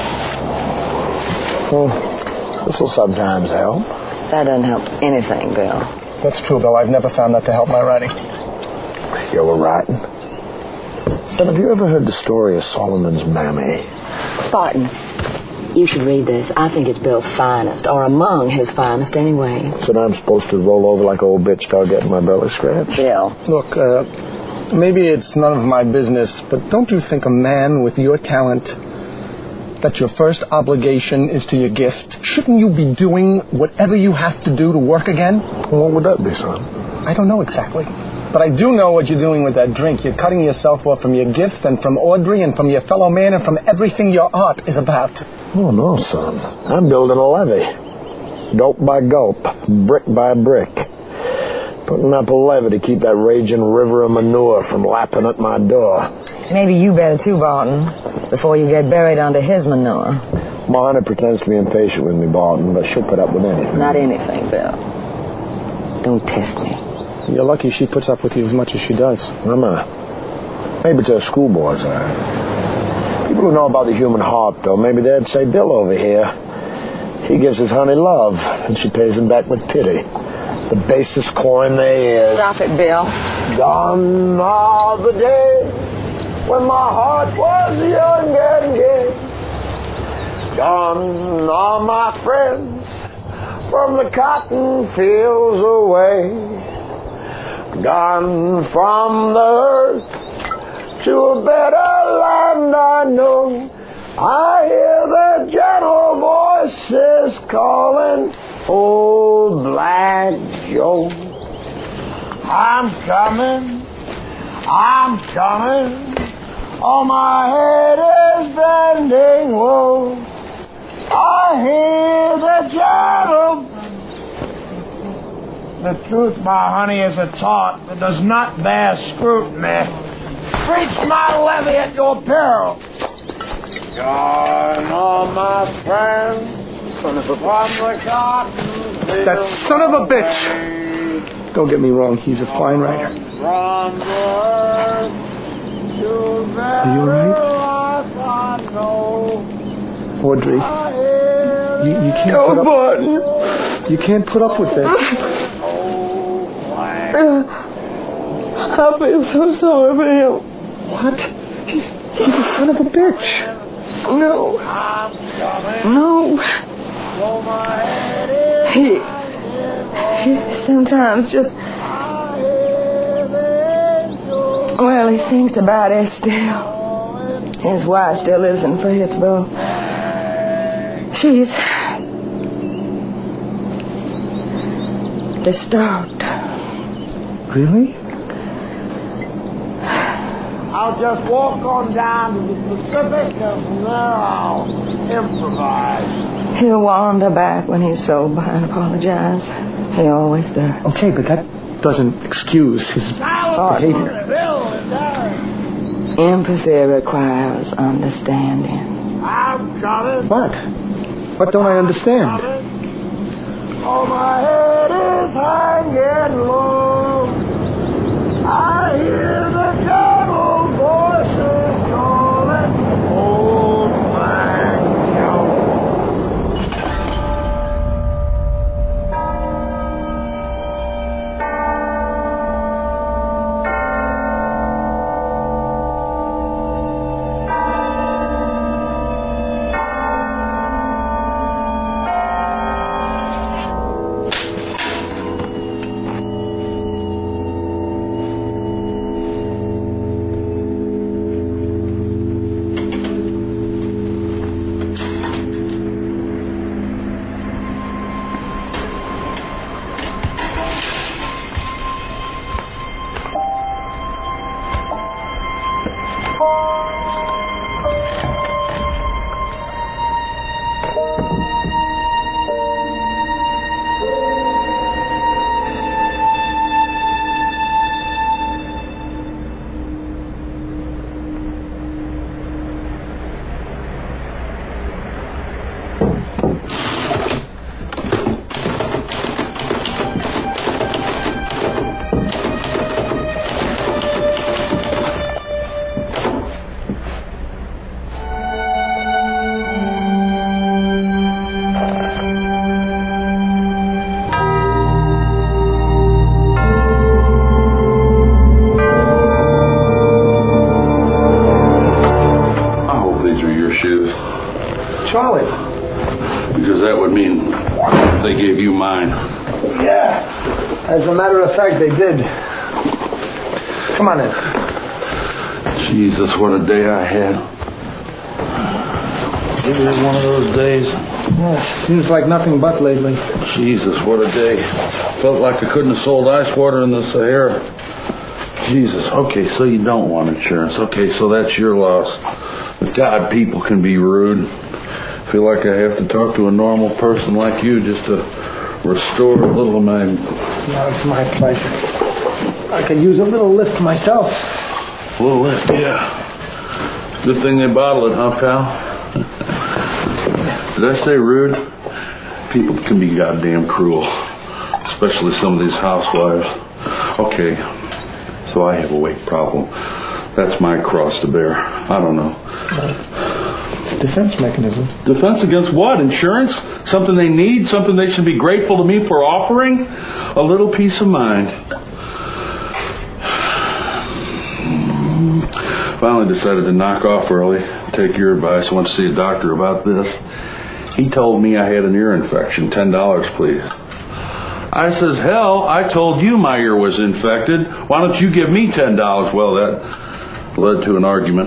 S8: Well, this will sometimes help.
S15: That doesn't help anything, Bill.
S11: That's true, Bill. I've never found that to help my writing.
S8: You were writing? Son, have you ever heard the story of Solomon's Mammy?
S15: Barton, you should read this. I think it's Bill's finest, or among his finest anyway.
S8: So now I'm supposed to roll over like an old bitch dog getting my belly scratched?
S15: Bill.
S11: Look, maybe it's none of my business, but don't you think a man with your talent, that your first obligation is to your gift? Shouldn't you be doing whatever you have to do to work again?
S8: What would that be, son?
S11: I don't know exactly. But I do know what you're doing with that drink. You're cutting yourself off from your gift and from Audrey and from your fellow man and from everything your art is about.
S8: Oh, no, son. I'm building a levee. Gulp by gulp, brick by brick. Putting up a levee to keep that raging river of manure from lapping at my door.
S15: Maybe you better too, Barton, before you get buried under his manure.
S8: Ma Honey pretends to be impatient with me, Barton, but she'll put up with anything.
S15: Not anything, Bill. Don't test me.
S11: You're lucky she puts up with you as much as she does.
S8: Am I? Maybe to schoolboys are. People who know about the human heart, though, maybe they'd say, Bill over here, he gives his honey love, and she pays him back with pity. The basest coin there is.
S15: Stop it, Bill.
S8: Gone are the days when my heart was young and gay. Gone are my friends from the cotton fields away. Gone from the earth to a better land I know. I hear the gentle voices calling old Black Joe. I'm coming. Oh, my head is bending low. I hear the gentle. The truth, my honey, is a taunt that does not bear scrutiny. Preach my levee at your peril. Gone all my friends
S11: son of a bitch. That son of a bitch! Don't get me wrong, he's a fine writer. Are you alright? Audrey, you can't put up... You can't put up with this.
S15: I feel so sorry for him.
S11: What? He's a son of a bitch.
S15: No. He sometimes just... Well, he thinks about Estelle. His wife still lives in Fayetteville. She's... disturbed.
S11: Really?
S1: I'll just walk on down to the Pacific, and from there I'll improvise.
S15: He'll wander back when he's sober and apologize. He always does.
S11: Okay, but that doesn't excuse his behavior.
S15: Empathy requires understanding.
S1: I've got it.
S11: What? What don't I understand?
S1: Oh, my head is hanging low. I hear the devil voices calling. Old man Joe.
S11: Charlie.
S14: Because that would mean they gave you mine.
S11: Yeah. As a matter of fact, they did. Come on in.
S14: Jesus, what a day I had. It was one of those days.
S11: Yeah, seems like nothing but lately.
S14: Jesus, what a day. Felt like I couldn't have sold ice water in the Sahara. Jesus, okay, so you don't want insurance. Okay, so that's your loss. But God, people can be rude. I feel like I have to talk to a normal person like you just to restore a little of my...
S11: No, it's my pleasure. I could use a little lift myself.
S14: A little lift, yeah. Good thing they bottle it, huh, pal? Did I say rude? People can be goddamn cruel. Especially some of these housewives. Okay, so I have a weight problem. That's my cross to bear. I don't know.
S11: It's a defense mechanism.
S14: Defense against what? Insurance? Something they need? Something they should be grateful to me for offering? A little peace of mind. Finally decided to knock off early. Take your advice. I went to see a doctor about this. He told me I had an ear infection. $10, please. I says, hell, I told you my ear was infected. Why don't you give me $10? Well, that led to an argument.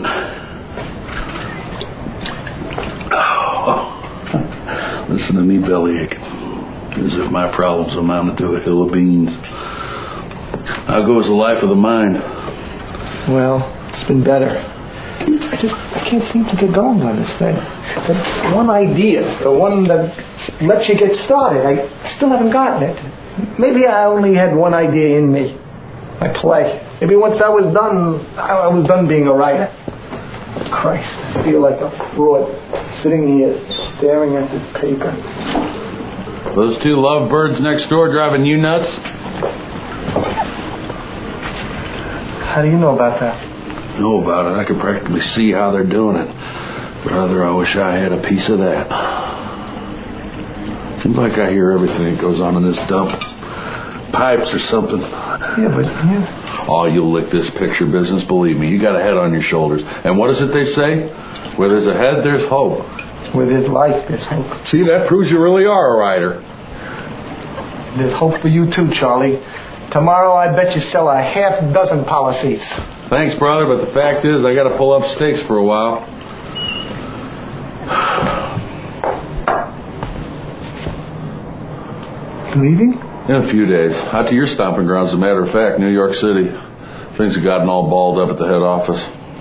S14: Oh, listen to me bellyache. As if my problems amounted to a hill of beans. How goes the life of the mind?
S11: Well, it's been better. I can't seem to get going on this thing. That one idea, the one that lets you get started, I still haven't gotten it. Maybe I only had one idea in me. My play. Maybe once I was done being a writer. Christ, I feel like a fraud sitting here staring at this paper.
S14: Those two lovebirds next door driving you nuts?
S11: How do you know about that?
S14: Know about it. I can practically see how they're doing it. Brother, I wish I had a piece of that. Seems like I hear everything that goes on in this dump. Pipes or something.
S11: Yeah, but... Yeah.
S14: Oh, you'll lick this picture business, believe me. You got a head on your shoulders. And what is it they say? Where there's a head, there's hope.
S11: Where there's life, there's hope.
S14: See, that proves you really are a writer.
S11: There's hope for you too, Charlie. Tomorrow I bet you sell a half dozen policies.
S14: Thanks, brother, but the fact is I got to pull up stakes for a while.
S11: Leaving?
S14: In a few days. Out to your stomping grounds, as a matter of fact, New York City. Things have gotten all balled up at the head office.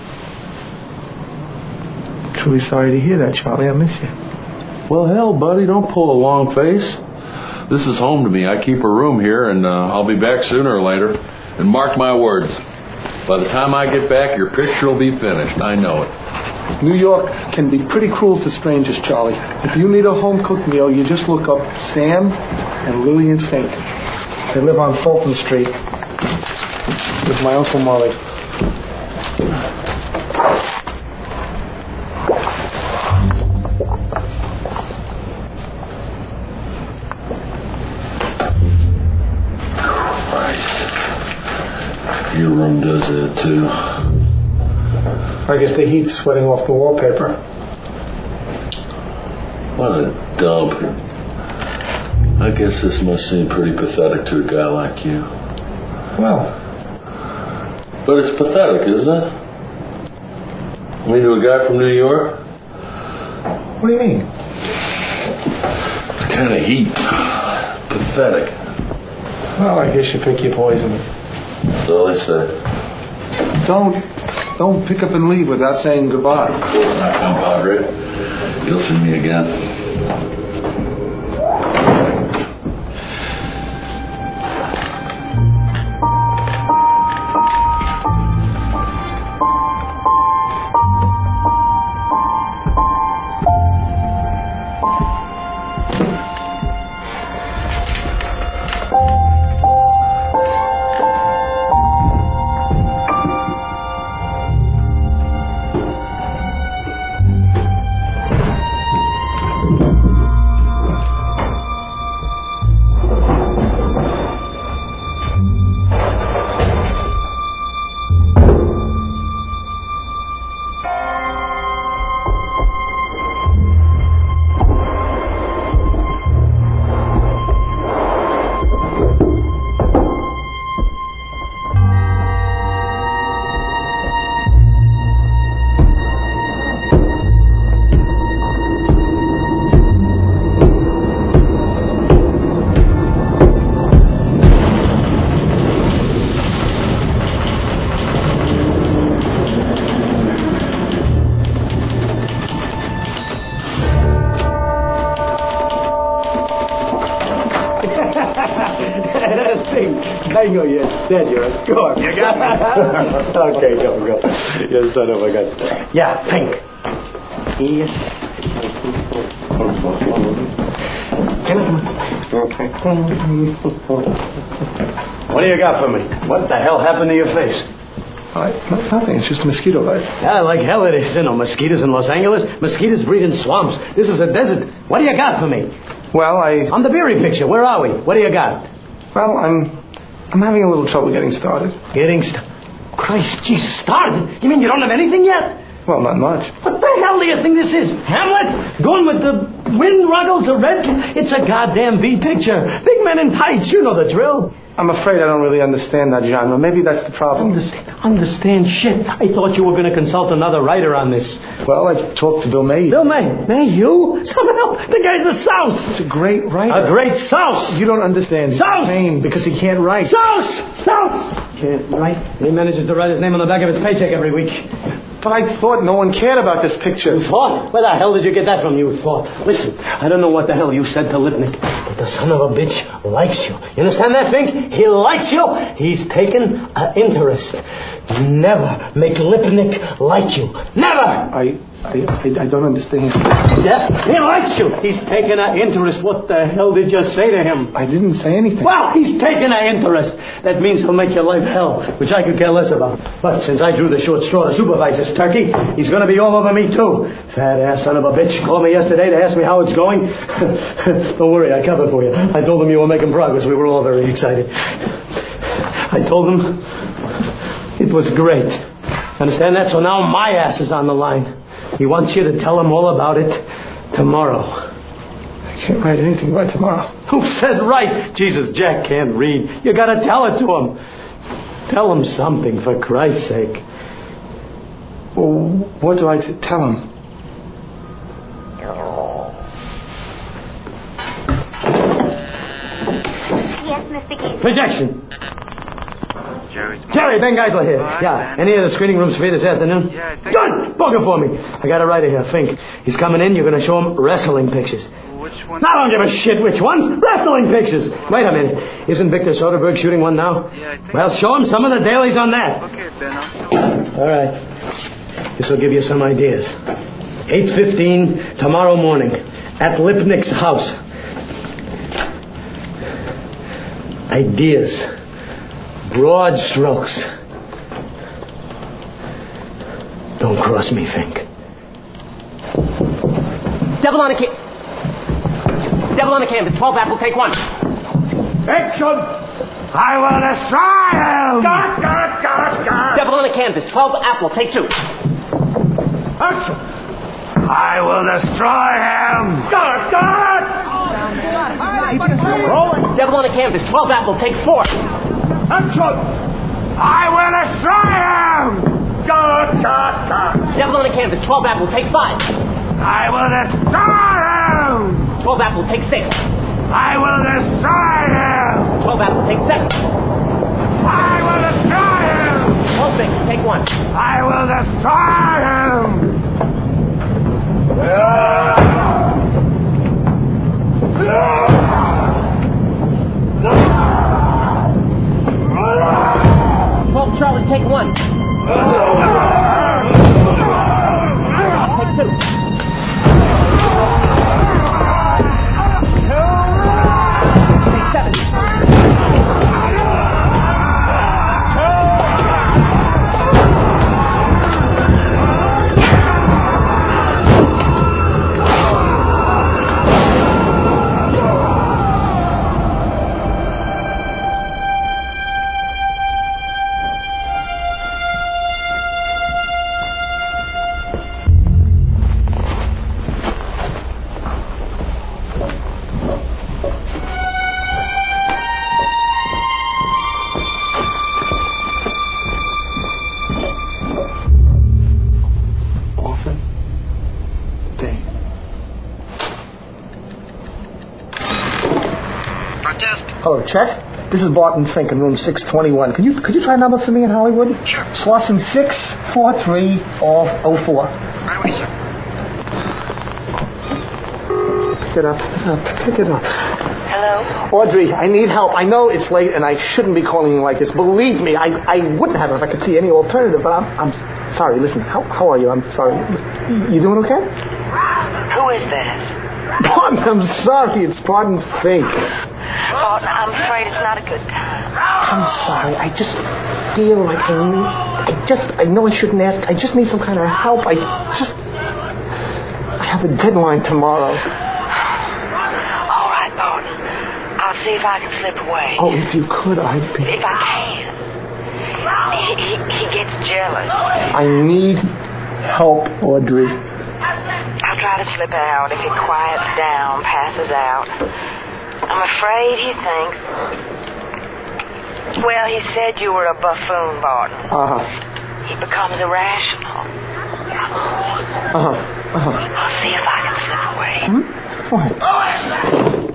S11: Truly sorry to hear that, Charlie. I miss you.
S14: Well, hell, buddy, don't pull a long face. This is home to me. I keep a room here, and I'll be back sooner or later. And mark my words, by the time I get back, your picture will be finished. I know it.
S11: New York can be pretty cruel to strangers, Charlie. If you need a home-cooked meal, you just look up Sam and Lillian Fink. They live on Fulton Street with my Uncle Molly.
S14: Your room does that, too.
S11: I guess the heat's sweating off the wallpaper.
S14: What a dump. I guess this must seem pretty pathetic to a guy like you.
S11: Well.
S14: But it's pathetic, isn't it? I mean, to a guy from New York?
S11: What do you mean?
S14: It's kind of heat. Pathetic.
S11: Well, I guess you pick your poison.
S14: So they say.
S11: Don't pick up and leave without saying goodbye.
S14: When I come, Padre, you'll see me again.
S8: Bingo, you're dead. You're a score. You got me. Okay, go. You son of a gun. Yeah, think. Yes. Okay. What do you got for me? What the hell happened to your face?
S11: Nothing. It's just mosquito life.
S8: Yeah, like hell it is. There are no mosquitoes in Los Angeles. Mosquitoes breed in swamps. This is a desert. What do you got for me?
S11: Well,
S8: On the Beery picture, where are we? What do you got?
S11: Well, I'm having a little trouble getting started.
S8: Christ, geez, started? You mean you don't have anything yet?
S11: Well, not much.
S8: What the hell do you think this is? Hamlet? Going with the wind ruggles of red? It's a goddamn V picture. Big men in tights, you know the drill.
S11: I'm afraid I don't really understand that genre. Maybe that's the problem.
S8: Understand shit. I thought you were going to consult another writer on this.
S11: Well, I talked to Bill May.
S8: Bill May? You? Someone else. The guy's a souse.
S11: He's a great writer.
S8: A great souse.
S11: You don't understand. He's
S8: Souse.
S11: pain because he can't write.
S8: Souse. Can't write. He manages to write his name on the back of his paycheck every week.
S11: But I thought no one cared about this picture.
S16: You thought? Where the hell did you get that from, you thought? Listen, I don't know what the hell you said to Lipnick, but the son of a bitch likes you. You understand that, Fink? He likes you. He's taken an interest. Never make Lipnick like you. Never!
S11: I don't understand.
S16: Yeah, he likes you. He's taken an interest. What the hell did you say to him?
S11: I didn't say anything.
S16: Well, he's taken an interest. That means he'll make your life hell, which I could care less about. But since I drew the short straw to supervise this turkey, he's going to be all over me, too. Fat ass son of a bitch called me yesterday to ask me how it's going. Don't worry, I covered for you. I told him you were making progress. We were all very excited. I told him it was great. Understand that? So now my ass is on the line. He wants you to tell him all about it tomorrow.
S11: I can't write anything by tomorrow.
S16: Who said right? Jesus, Jack can't read. You got to tell it to him. Tell him something, for Christ's sake.
S11: Well, what do I tell him?
S17: Yes, Mr. Geezer.
S16: Projection. Jerry, Ben Geisler here. Yeah, any of the screening rooms for you this afternoon?
S17: Yeah,
S16: Good! Book it for me. I got it right here, Fink. He's coming in. You're going to show him wrestling pictures.
S17: Which one?
S16: I don't give a shit which ones. Wrestling pictures. Wait a minute. Isn't Victor Soderbergh shooting one now?
S17: Yeah, I think
S16: Well, show him some of the dailies on that.
S17: Okay, Ben, I'll show him.
S16: All right. This will give you some ideas. 8:15 tomorrow morning at Lipnick's house. Ideas. Broad strokes. Don't cross me, Fink.
S18: Devil on a canvas. 12 apple, take one.
S3: Action! I will destroy him! God!
S18: Devil on a canvas. 12 apple, take two.
S3: Action! I will destroy him! God!
S18: Rolling. Devil on a canvas. 12 apple, take four.
S3: Action! I will destroy him! God!
S18: Devil on a canvas. 12 apple, take five.
S3: I will destroy him!
S18: 12 apple, take six.
S3: I will destroy him!
S18: 12 apple, take seven.
S3: I will destroy him!
S18: 12 fingers, take one.
S3: I will destroy him!
S18: 12 Charlie, take one. Take two. Take seven.
S11: Hello, Chet. This is Barton Fink in room 621. Could you try a number for me in Hollywood?
S17: Sure.
S11: Slauson 643-04.
S17: Right away, sir.
S11: Pick it up.
S15: Hello?
S11: Audrey, I need help. I know it's late and I shouldn't be calling you like this. Believe me, I wouldn't have if I could see any alternative, but I'm sorry. Listen, how are you? I'm sorry. You doing okay?
S15: Who is this?
S11: Barton, I'm sorry. It's Barton Fink.
S15: Barton, I'm afraid it's not a good time.
S11: I'm sorry. I just feel like I know I shouldn't ask. I just need some kind of help. I have a deadline tomorrow.
S15: All right, Barton. I'll see if I can slip away.
S11: Oh, if you could, I'd be...
S15: If I can. He gets jealous.
S11: I need help, Audrey.
S15: I'll try to slip out if he quiets down, passes out. I'm afraid he thinks... Well, he said you were a buffoon, Barton.
S11: Uh-huh.
S15: He becomes irrational.
S11: Uh-huh.
S15: I'll see if I can slip away.
S11: Hmm? All right.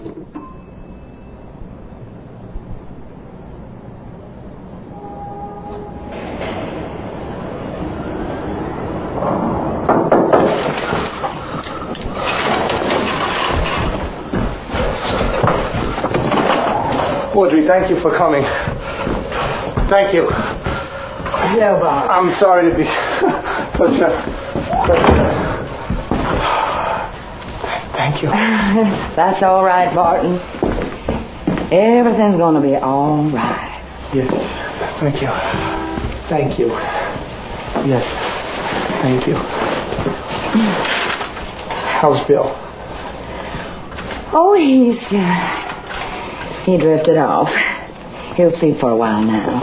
S11: Audrey, thank you for coming. Thank you.
S2: Hello, Bob.
S11: I'm sorry to be such a... Thank you.
S2: That's all right, Barton. Everything's going to be all right.
S11: Yes, thank you. Thank you. Yes, thank you. How's Bill?
S2: Oh, he drifted off. He'll sleep for a while now.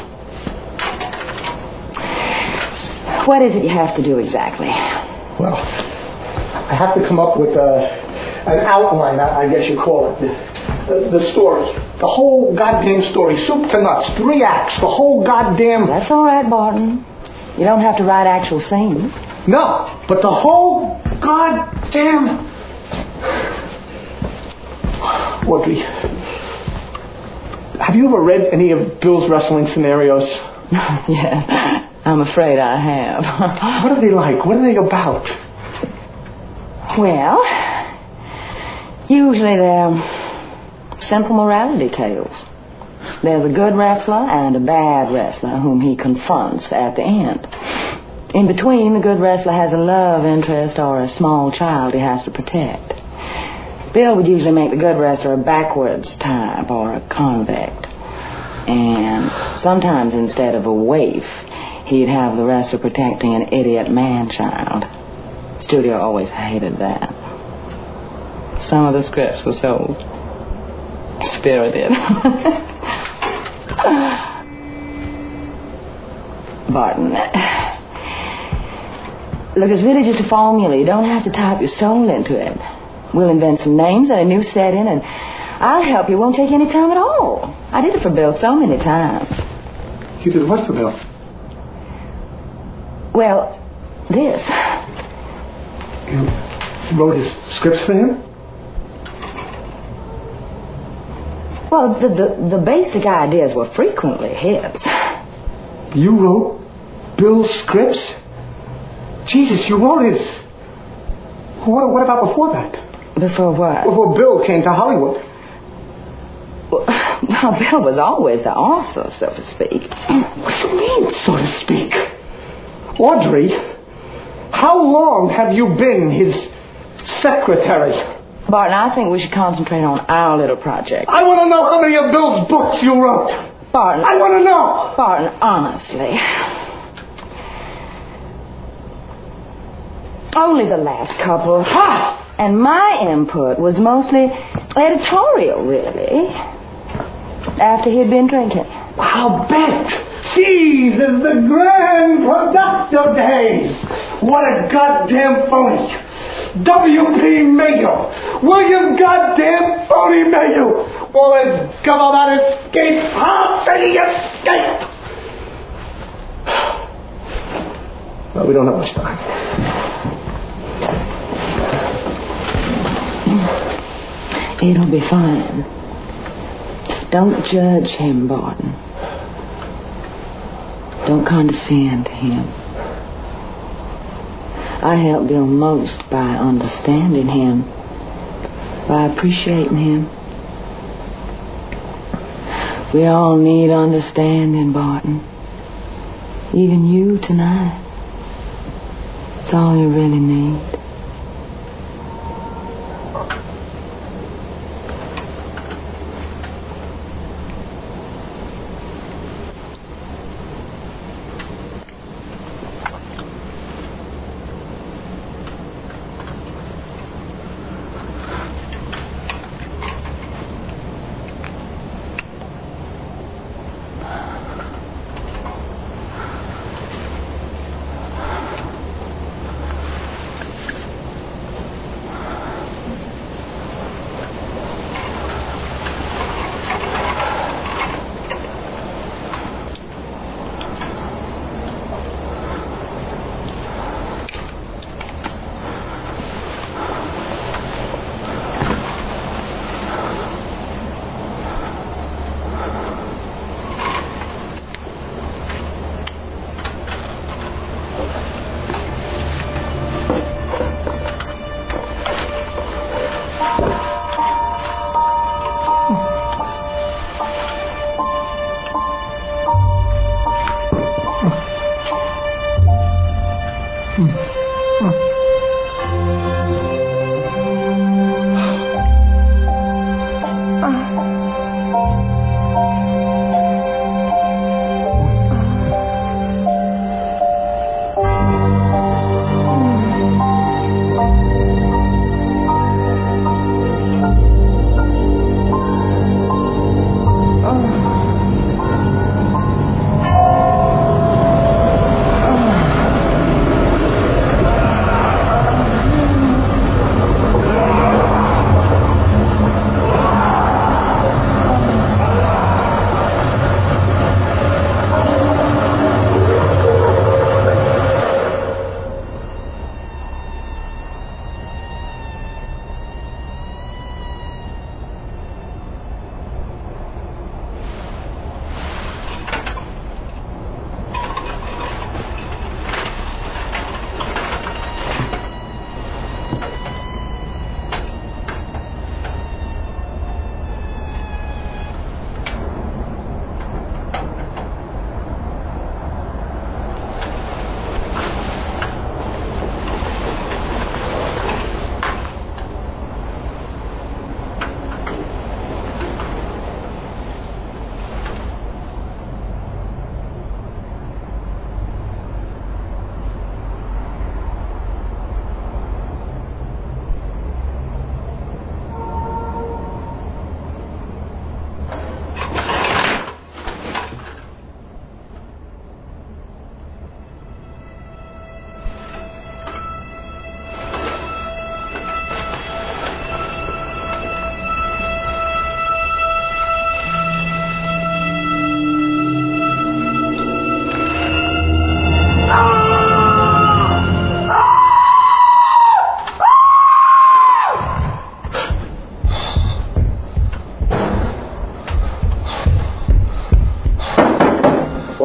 S2: What is it you have to do exactly?
S11: Well, I have to come up with an outline, I guess you call it. The story. The whole goddamn story. Soup to nuts. 3 acts. The whole goddamn...
S2: That's all right, Barton. You don't have to write actual scenes.
S11: No, but the whole goddamn... Audrey, have you ever read any of Bill's wrestling scenarios?
S2: Yeah, I'm afraid I have.
S11: What are they like? What are they about?
S2: Well, usually they're simple morality tales. There's a good wrestler and a bad wrestler whom he confronts at the end. In between, the good wrestler has a love interest or a small child he has to protect. Bill would usually make the good wrestler a backwards type or a convict. And sometimes instead of a waif, he'd have the wrestler protecting an idiot man-child. Studio always hated that. Some of the scripts were so spirited. Barton, look, it's really just a formula. You don't have to type your soul into it. We'll invent some names and a new setting, and I'll help you. It won't take any time at all. I did it for Bill so many times.
S11: You did what for Bill?
S2: Well, this.
S11: You wrote his scripts for him?
S2: Well, the basic ideas were frequently his.
S11: You wrote Bill's scripts? Jesus, you wrote his... What about before that?
S2: Before what?
S11: Before Bill came to Hollywood.
S2: Well, Bill was always the author, so to speak.
S11: What do you mean, so to speak? Audrey, how long have you been his secretary?
S2: Barton, I think we should concentrate on our little project.
S11: I want to know how many of Bill's books you wrote.
S2: Barton.
S11: I want to know.
S2: Barton, honestly. Only the last couple.
S11: Ha!
S2: And my input was mostly editorial, really. After he'd been drinking.
S11: I'll bet. Jesus, the grand productive days. What a goddamn phony. W.P. Mayo. William goddamn phony Mayo. All his government escape. How did he escape? Well, we don't have much time.
S2: It'll be fine. Don't judge him, Barton. Don't condescend to him. I help Bill most by understanding him, by appreciating him. We all need understanding, Barton. Even you tonight. It's all you really need.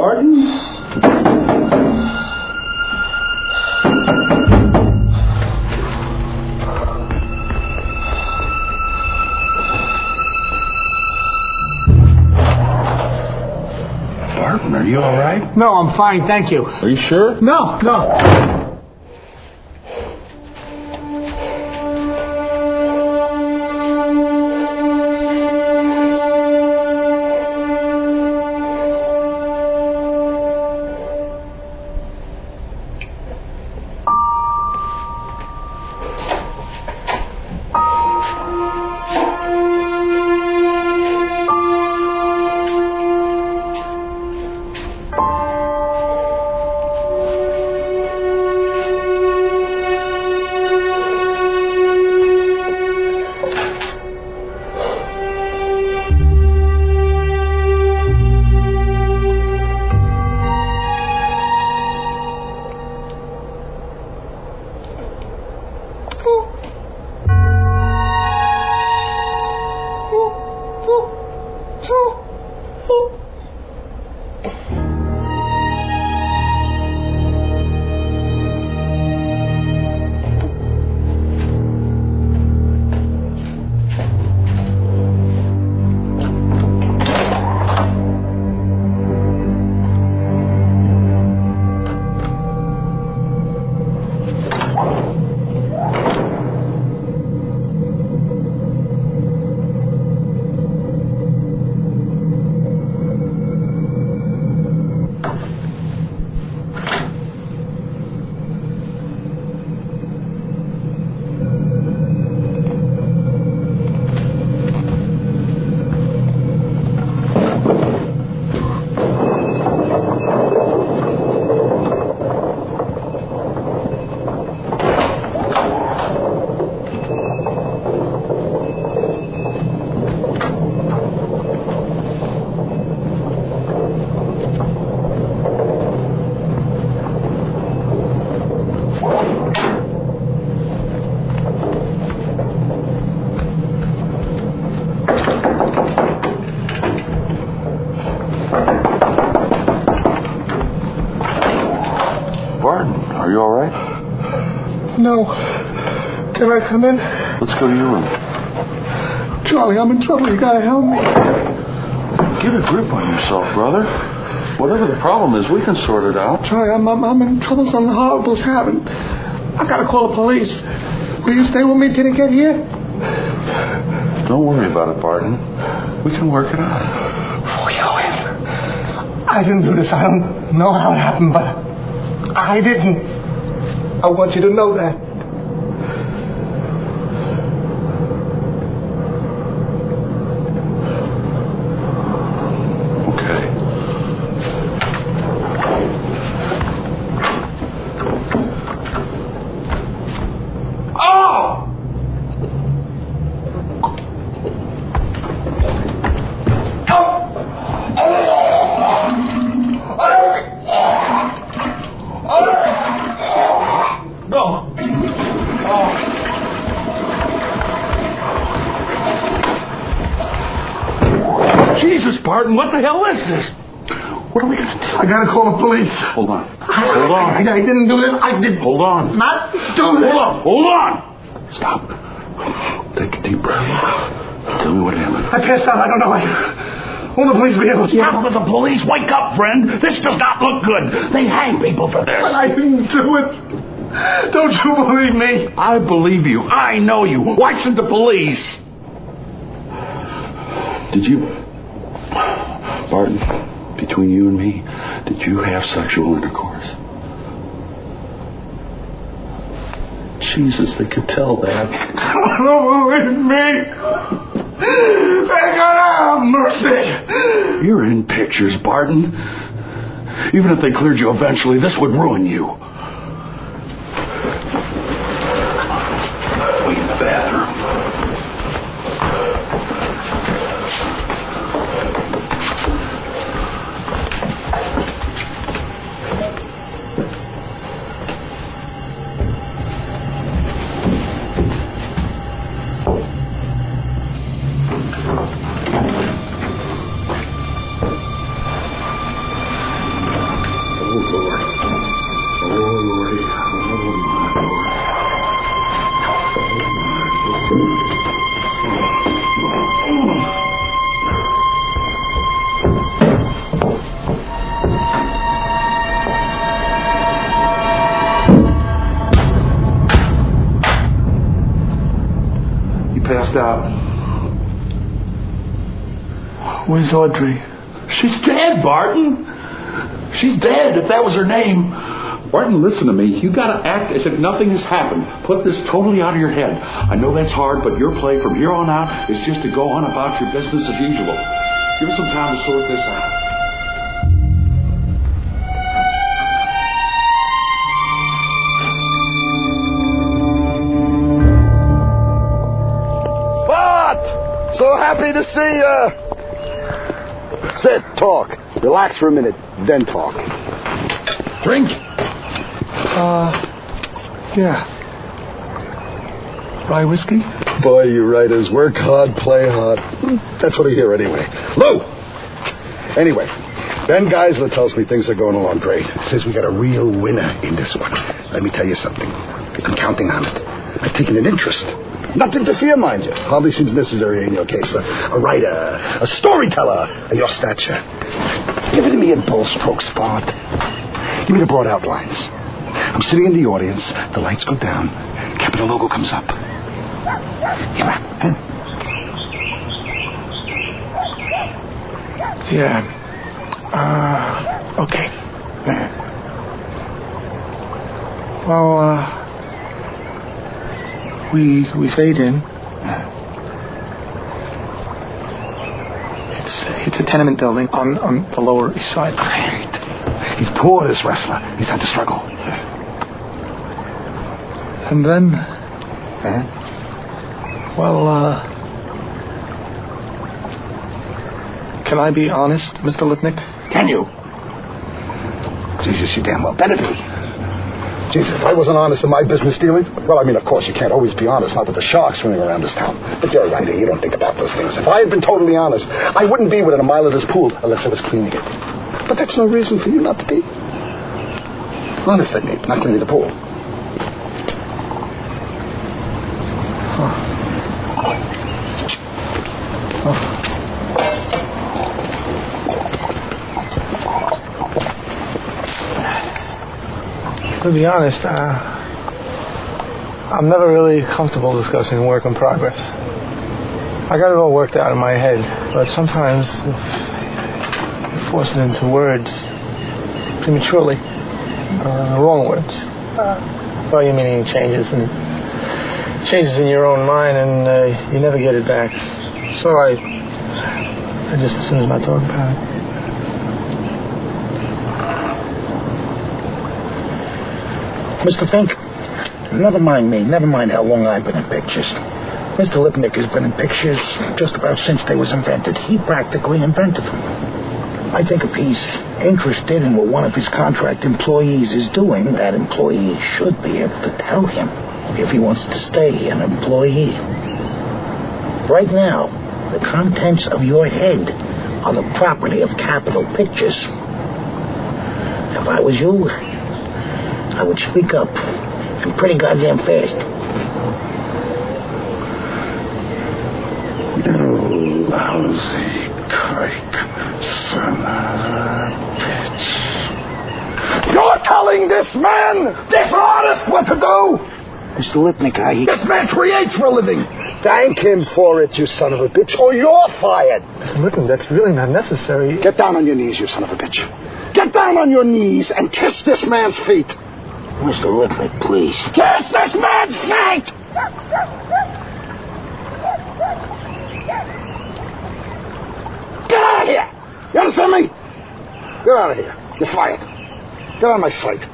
S14: Barton? Barton, are you all right?
S11: No, I'm fine, thank you.
S14: Are you sure?
S11: No.
S14: Are you all right?
S11: No. Can I come in?
S14: Let's go to your room.
S11: Charlie, I'm in trouble. You gotta help me.
S14: Get a grip on yourself, brother. Whatever the problem is, we can sort it out.
S11: Charlie, I'm in trouble. Something horrible's happened. I gotta call the police. Will you stay with me till they get here?
S14: Don't worry about it, Barton. We can work it out.
S11: Oh, I didn't do this. I don't know how it happened, but I didn't. I want you to know that.
S14: Barton, what the hell is this? What are we going to do?
S11: I got to call the police.
S14: Hold on. Hold on.
S11: I didn't do this. I did.
S14: Hold on.
S11: Not do this.
S14: Hold on. Stop. Take a deep breath. Tell me what happened.
S11: I passed out. I don't know. Won't the police be able to
S14: stop with the police? Wake up, friend. This does not look good. They hang people for this.
S11: But I didn't do it. Don't you believe me?
S14: I believe you. I know you. Why should the police? Did you... Barton, between you and me, did you have sexual intercourse? Jesus, they could tell that.
S11: Don't believe me. They gotta have mercy.
S14: You're in pictures, Barton. Even if they cleared you eventually, this would ruin you. Wait in the bathroom.
S11: Where's Audrey?
S14: She's dead, Barton. She's dead, if that was her name. Barton, listen to me. You gotta act as if nothing has happened. Put this totally out of your head. I know that's hard, but your play from here on out is just to go on about your business as usual. Give us some time to sort this out.
S10: Bart! So happy to see you. Sit, talk. Relax for a minute, then talk. Drink?
S11: Yeah. Rye whiskey?
S10: Boy, you writers work hard, play hard. That's what I hear anyway. Lou! Anyway, Ben Geisler tells me things are going along great. Says we got a real winner in this one. Let me tell you something. I've been counting on it. I've taken an interest. Nothing to fear, mind you. Hardly seems necessary in your case. A writer, a storyteller of your stature. Give it to me in bold strokes, Bart. Give me the broad outlines. I'm sitting in the audience. The lights go down. Capital logo comes up. Here, huh?
S11: Yeah. Okay. Well, we fade in. It's a tenement building on the Lower East Side.
S10: Great. He's poor, this wrestler. He's had to struggle.
S11: And then... Well, can I be honest, Mr. Lipnick?
S10: Can you? Jesus, you damn well better be. Jesus, if I wasn't honest in my business dealing, well, I mean, of course, you can't always be honest, not with the sharks swimming around this town. But you're a writer, you don't think about those things. If I had been totally honest, I wouldn't be within a mile of this pool unless I was cleaning it. But that's no reason for you not to be. Honest, I mean, not cleaning the pool.
S11: To be honest, I'm never really comfortable discussing work in progress. I got it all worked out in my head, but sometimes if you force it into words prematurely, the wrong words. Well, your meaning changes in your own mind, and you never get it back. So I just as soon as not talk about it.
S12: Mr. Fink, never mind me. Never mind how long I've been in pictures. Mr. Lipnick has been in pictures just about since they was invented. He practically invented them. I think if he's interested in what one of his contract employees is doing, that employee should be able to tell him if he wants to stay an employee. Right now, the contents of your head are the property of Capitol Pictures. If I was you, I would speak up, and pretty goddamn fast.
S10: You lousy kike, son of a bitch. You're telling this man, this artist, what to do?
S12: Mr. Lipnick,
S10: This man creates for a living. Thank him for it, you son of a bitch, or you're fired.
S11: Mr. Lipnick, that's really not necessary.
S10: Get down on your knees, you son of a bitch. Get down on your knees and kiss this man's feet.
S12: Mr. Lipnick, please.
S10: Kiss this man's feet! Get out of here! You understand me? Get out of here. You're fired. Get out of my sight.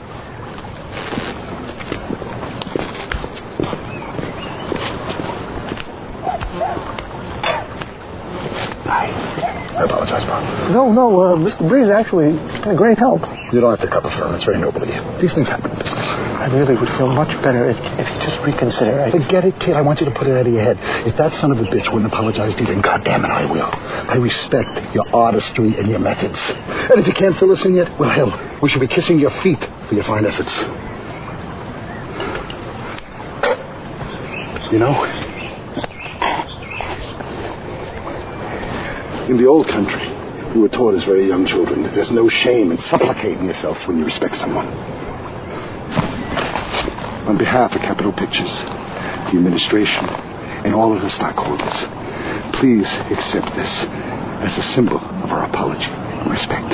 S10: I apologize, Bob.
S11: No, Mr. Breeze actually been a great help.
S10: You don't have to cut the firm. It's very noble of you. These things happen in business.
S11: I really would feel much better if you just reconsider.
S10: Forget it, kid. I want you to put it out of your head. If that son of a bitch wouldn't apologize to you, then goddamn it, I will. I respect your artistry and your methods. And if you can't fill us in yet, well, hell, we should be kissing your feet for your fine efforts. You know, in the old country, we were taught as very young children that there's no shame in supplicating yourself when you respect someone. On behalf of Capitol Pictures, the administration, and all of the stockholders, please accept this as a symbol of our apology and respect.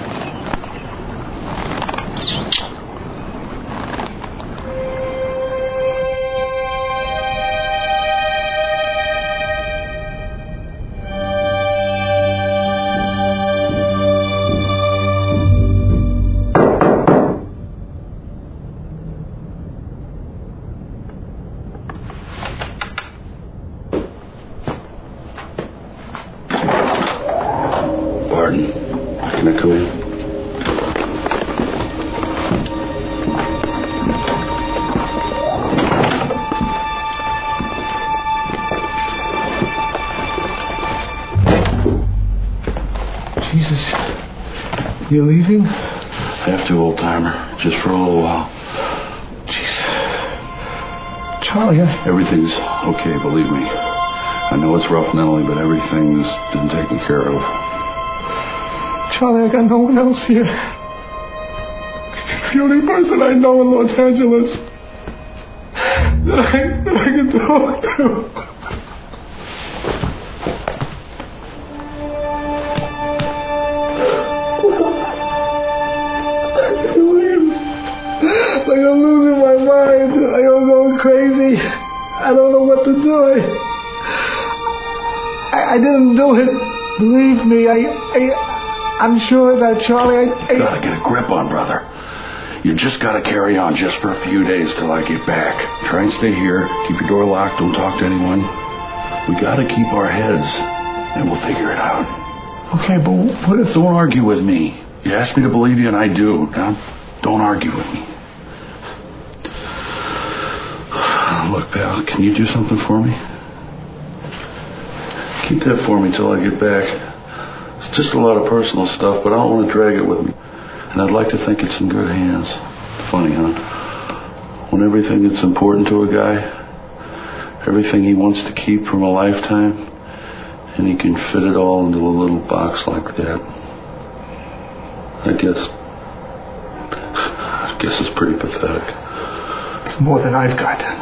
S14: Can I come in?
S12: Jesus, you're leaving?
S14: I have to, old-timer, just for a little while.
S12: Jeez. Charlie,
S14: Everything's okay, believe me. I know it's rough mentally, but everything's been taken care of.
S12: Charlie, I got no one else here. The only person I know in Los Angeles that I can talk to. Like I'm losing my mind. I'm going crazy. I don't know what to do. I didn't do it. Believe me, I'm sure that Charlie...
S14: You gotta get a grip on, brother. You just gotta carry on just for a few days till I get back. Try and stay here. Keep your door locked. Don't talk to anyone. We gotta keep our heads, and we'll figure it out.
S12: Okay, but what if...
S14: Don't argue with me. You asked me to believe you, and I do. Now, don't argue with me. Look, pal, can you do something for me? Keep that for me till I get back. It's just a lot of personal stuff, but I don't want to drag it with me. And I'd like to think it's in good hands. Funny, huh? When everything that's important to a guy, everything he wants to keep from a lifetime, and he can fit it all into a little box like that. I guess it's pretty pathetic.
S12: It's more than I've got.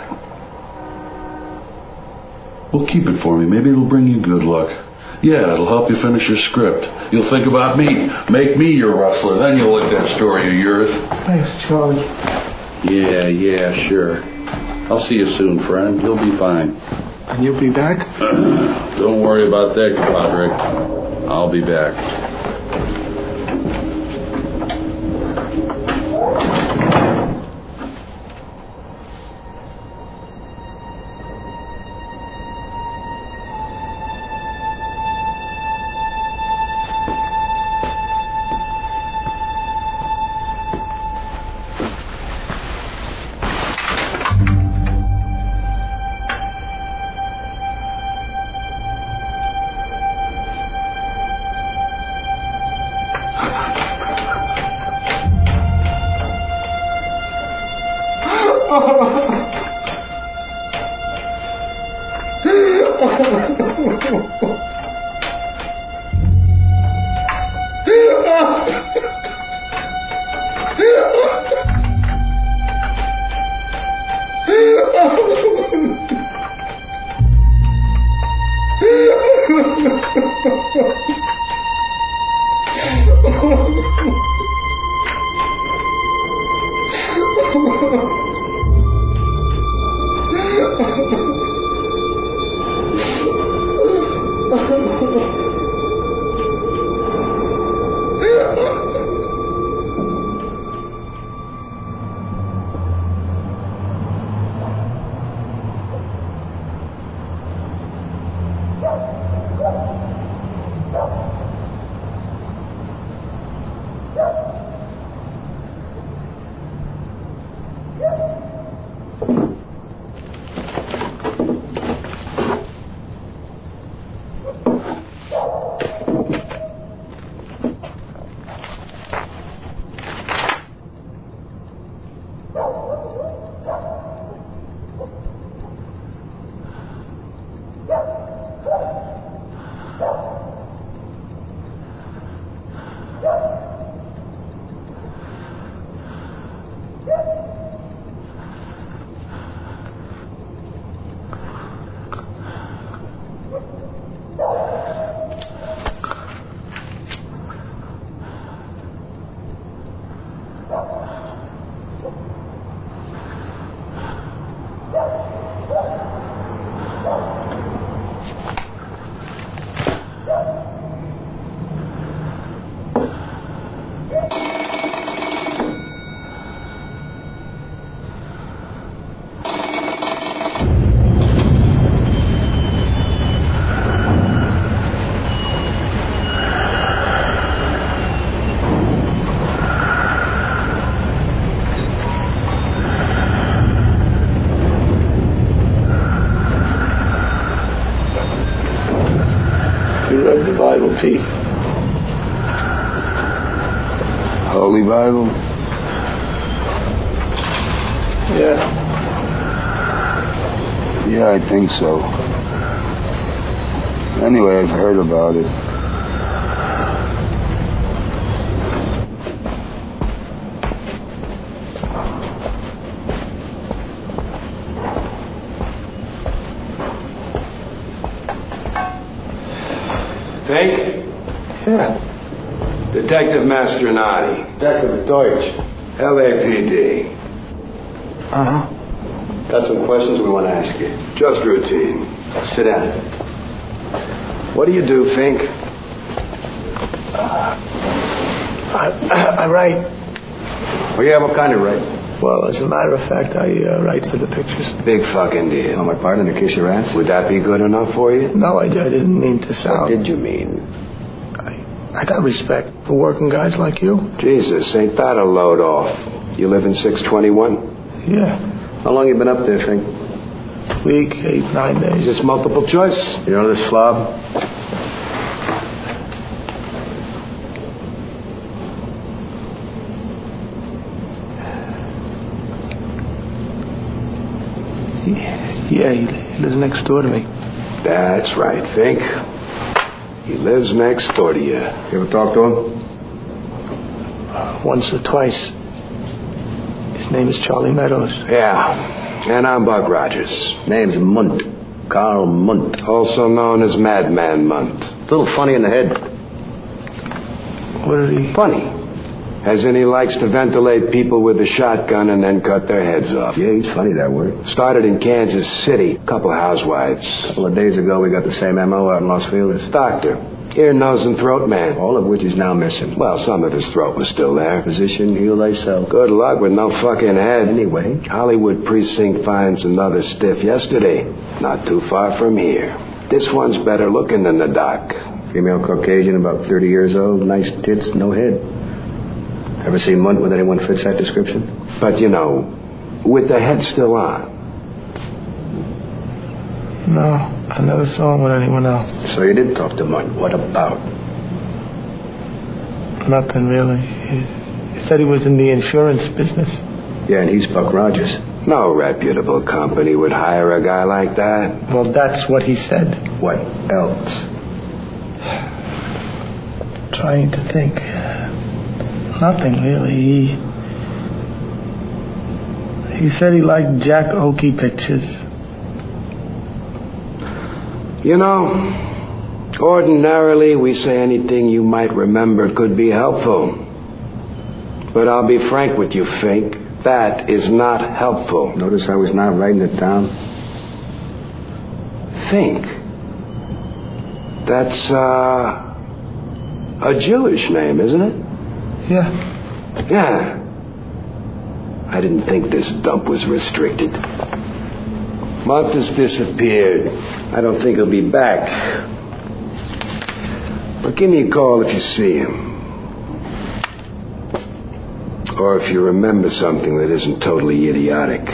S14: Well, keep it for me. Maybe it'll bring you good luck. Yeah, it'll help you finish your script. You'll think about me. Make me your rustler. Then you'll like that story of yours.
S12: Thanks, Charlie.
S14: Yeah, sure. I'll see you soon, friend. You'll be fine.
S12: And you'll be back?
S14: Don't worry about that, compadre. I'll be back.
S19: Pete. Holy Bible?
S11: Yeah.
S19: Yeah, I think so. Anyway, I've heard about it.
S7: Fink?
S11: Yeah.
S7: Detective Mastronati.
S11: Detective Deutsch.
S7: LAPD.
S11: Uh-huh.
S7: Got some questions we want to ask you. Just routine. Sit down. What do you do, Fink?
S11: I write.
S7: Oh, yeah, what kind of write?
S11: Well, as a matter of fact, I write for the pictures.
S7: Big fucking deal.
S19: On my partner to kiss your ass?
S7: Would that be good enough for you?
S11: No, I didn't mean to sound...
S7: What did you mean?
S11: I got respect for working guys like you.
S7: Jesus, ain't that a load off? You live in 621?
S11: Yeah.
S7: How long you been up there, Fink?
S11: Week, 8, 9 days.
S7: Is this multiple choice? You know this slob?
S11: Yeah, he lives next door to me.
S7: That's right, Fink. He lives next door to you. You ever talk to him?
S11: Once or twice. His name is Charlie Meadows.
S7: Yeah, and I'm Buck Rogers.
S19: Name's Munt. Carl Munt.
S7: Also known as Madman Munt.
S19: A little funny in the head.
S11: What did he...
S7: Funny. As in he likes to ventilate people with a shotgun and then cut their heads off.
S19: Yeah, he's funny that way.
S7: Started in Kansas City. Couple housewives.
S19: A couple of days ago, we got the same M.O. out in Los Feliz.
S7: Doctor. Ear, nose, and throat man.
S19: All of which is now missing.
S7: Well, some of his throat was still there.
S19: Physician, heal thyself.
S7: Good luck with no fucking head.
S19: Anyway.
S7: Hollywood Precinct finds another stiff yesterday. Not too far from here. This one's better looking than the doc.
S19: Female Caucasian, about 30 years old. Nice tits, no head. Ever seen Munt with anyone fits that description?
S7: But, you know, with the head still on.
S11: No, I never saw him with anyone else.
S19: So you did talk to Munt. What about?
S11: Nothing really. He said he was in the insurance business.
S19: Yeah, and he's Buck Rogers.
S7: No reputable company would hire a guy like that.
S11: Well, that's what he said.
S19: What else?
S11: Trying to think. Nothing really. He said he liked Jack Oakey pictures.
S7: You know, ordinarily we say anything you might remember could be helpful. But I'll be frank with you, Fink. That is not helpful.
S19: Notice how he's not writing it down?
S7: Fink. That's, a Jewish name, isn't it?
S11: Yeah.
S7: Yeah. I didn't think this dump was restricted. Munt has disappeared. I don't think he'll be back. But give me a call if you see him. Or if you remember something that isn't totally idiotic.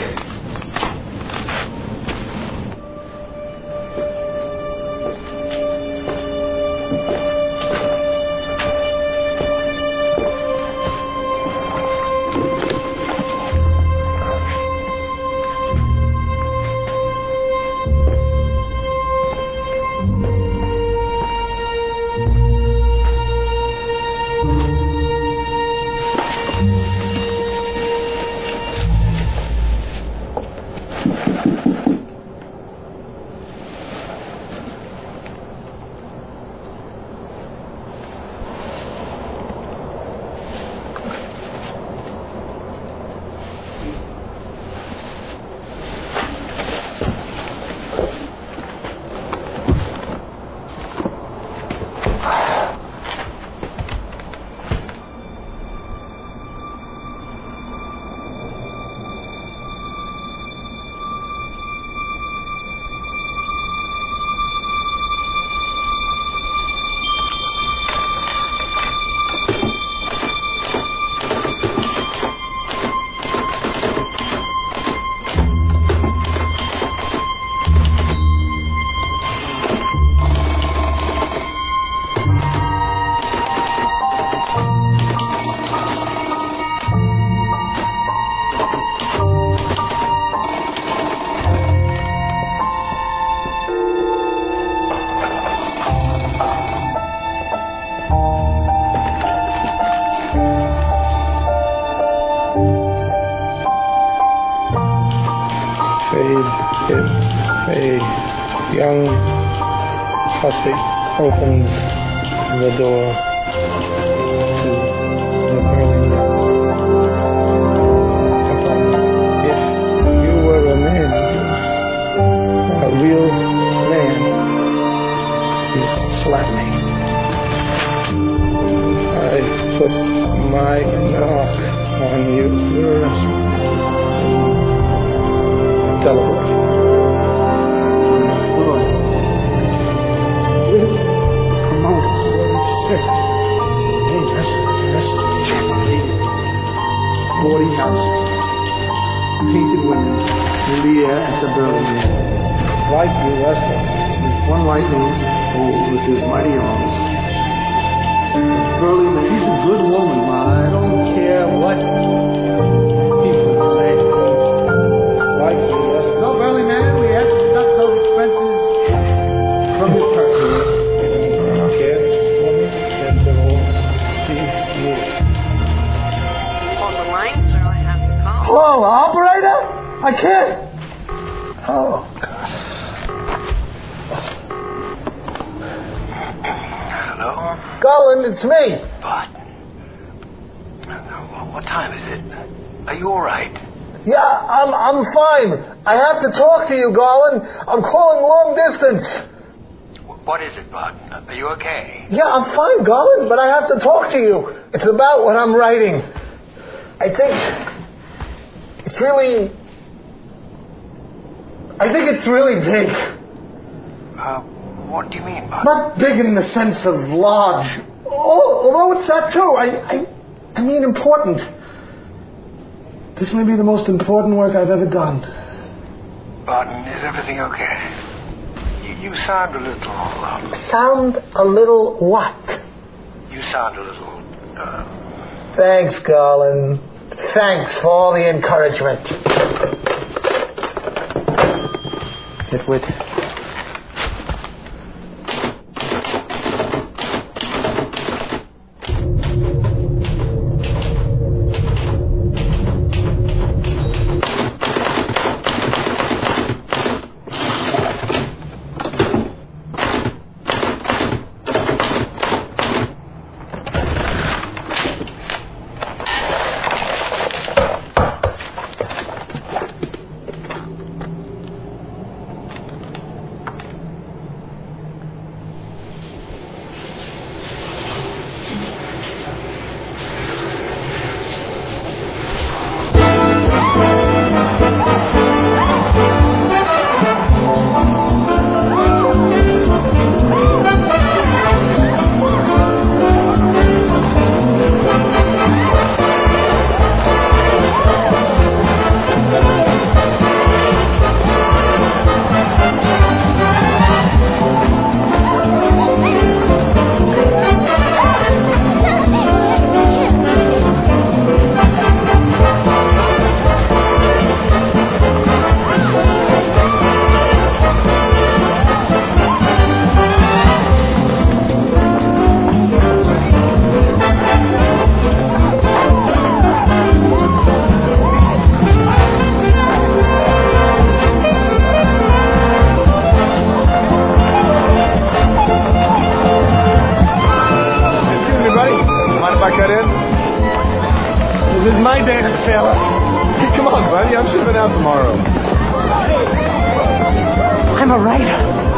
S11: Fade, hit, fade. Young Fussy opens the door to the Berlin Rose. If you were a man, a real man, you'd slap me. I'd put my knock on you first. Teleport. Promoters. Sick. Hey, that's gently. 40 houses. Painted windows. In the air at the Berlin Wall. Like the wrestler. With one white man with his mighty arms. Berlin man, he's a good woman, man. I don't care what people say. Like the wrestler. No, Berlin man, we have to deduct those expenses from your person. Hello, operator? I can't. Oh, God.
S20: Hello?
S11: Garland, it's me.
S20: But what time is it? Are you all right?
S11: Yeah, I'm fine. I have to talk to you, Garland. I'm calling long distance.
S20: What is it, Bud? Are you okay?
S11: Yeah, I'm fine, Garland, but I have to talk to you. It's about what I'm writing. I think it's really big.
S20: What do you mean, Bud?
S11: Not big in the sense of large. Although it's that too. I mean important. This may be the most important work I've ever done.
S20: Barton, is everything okay? You sound a little...
S11: Sound a little what?
S20: You sound a little...
S11: Thanks, Garland. Thanks for all the encouragement.
S9: Nitwit.
S1: I'm a writer,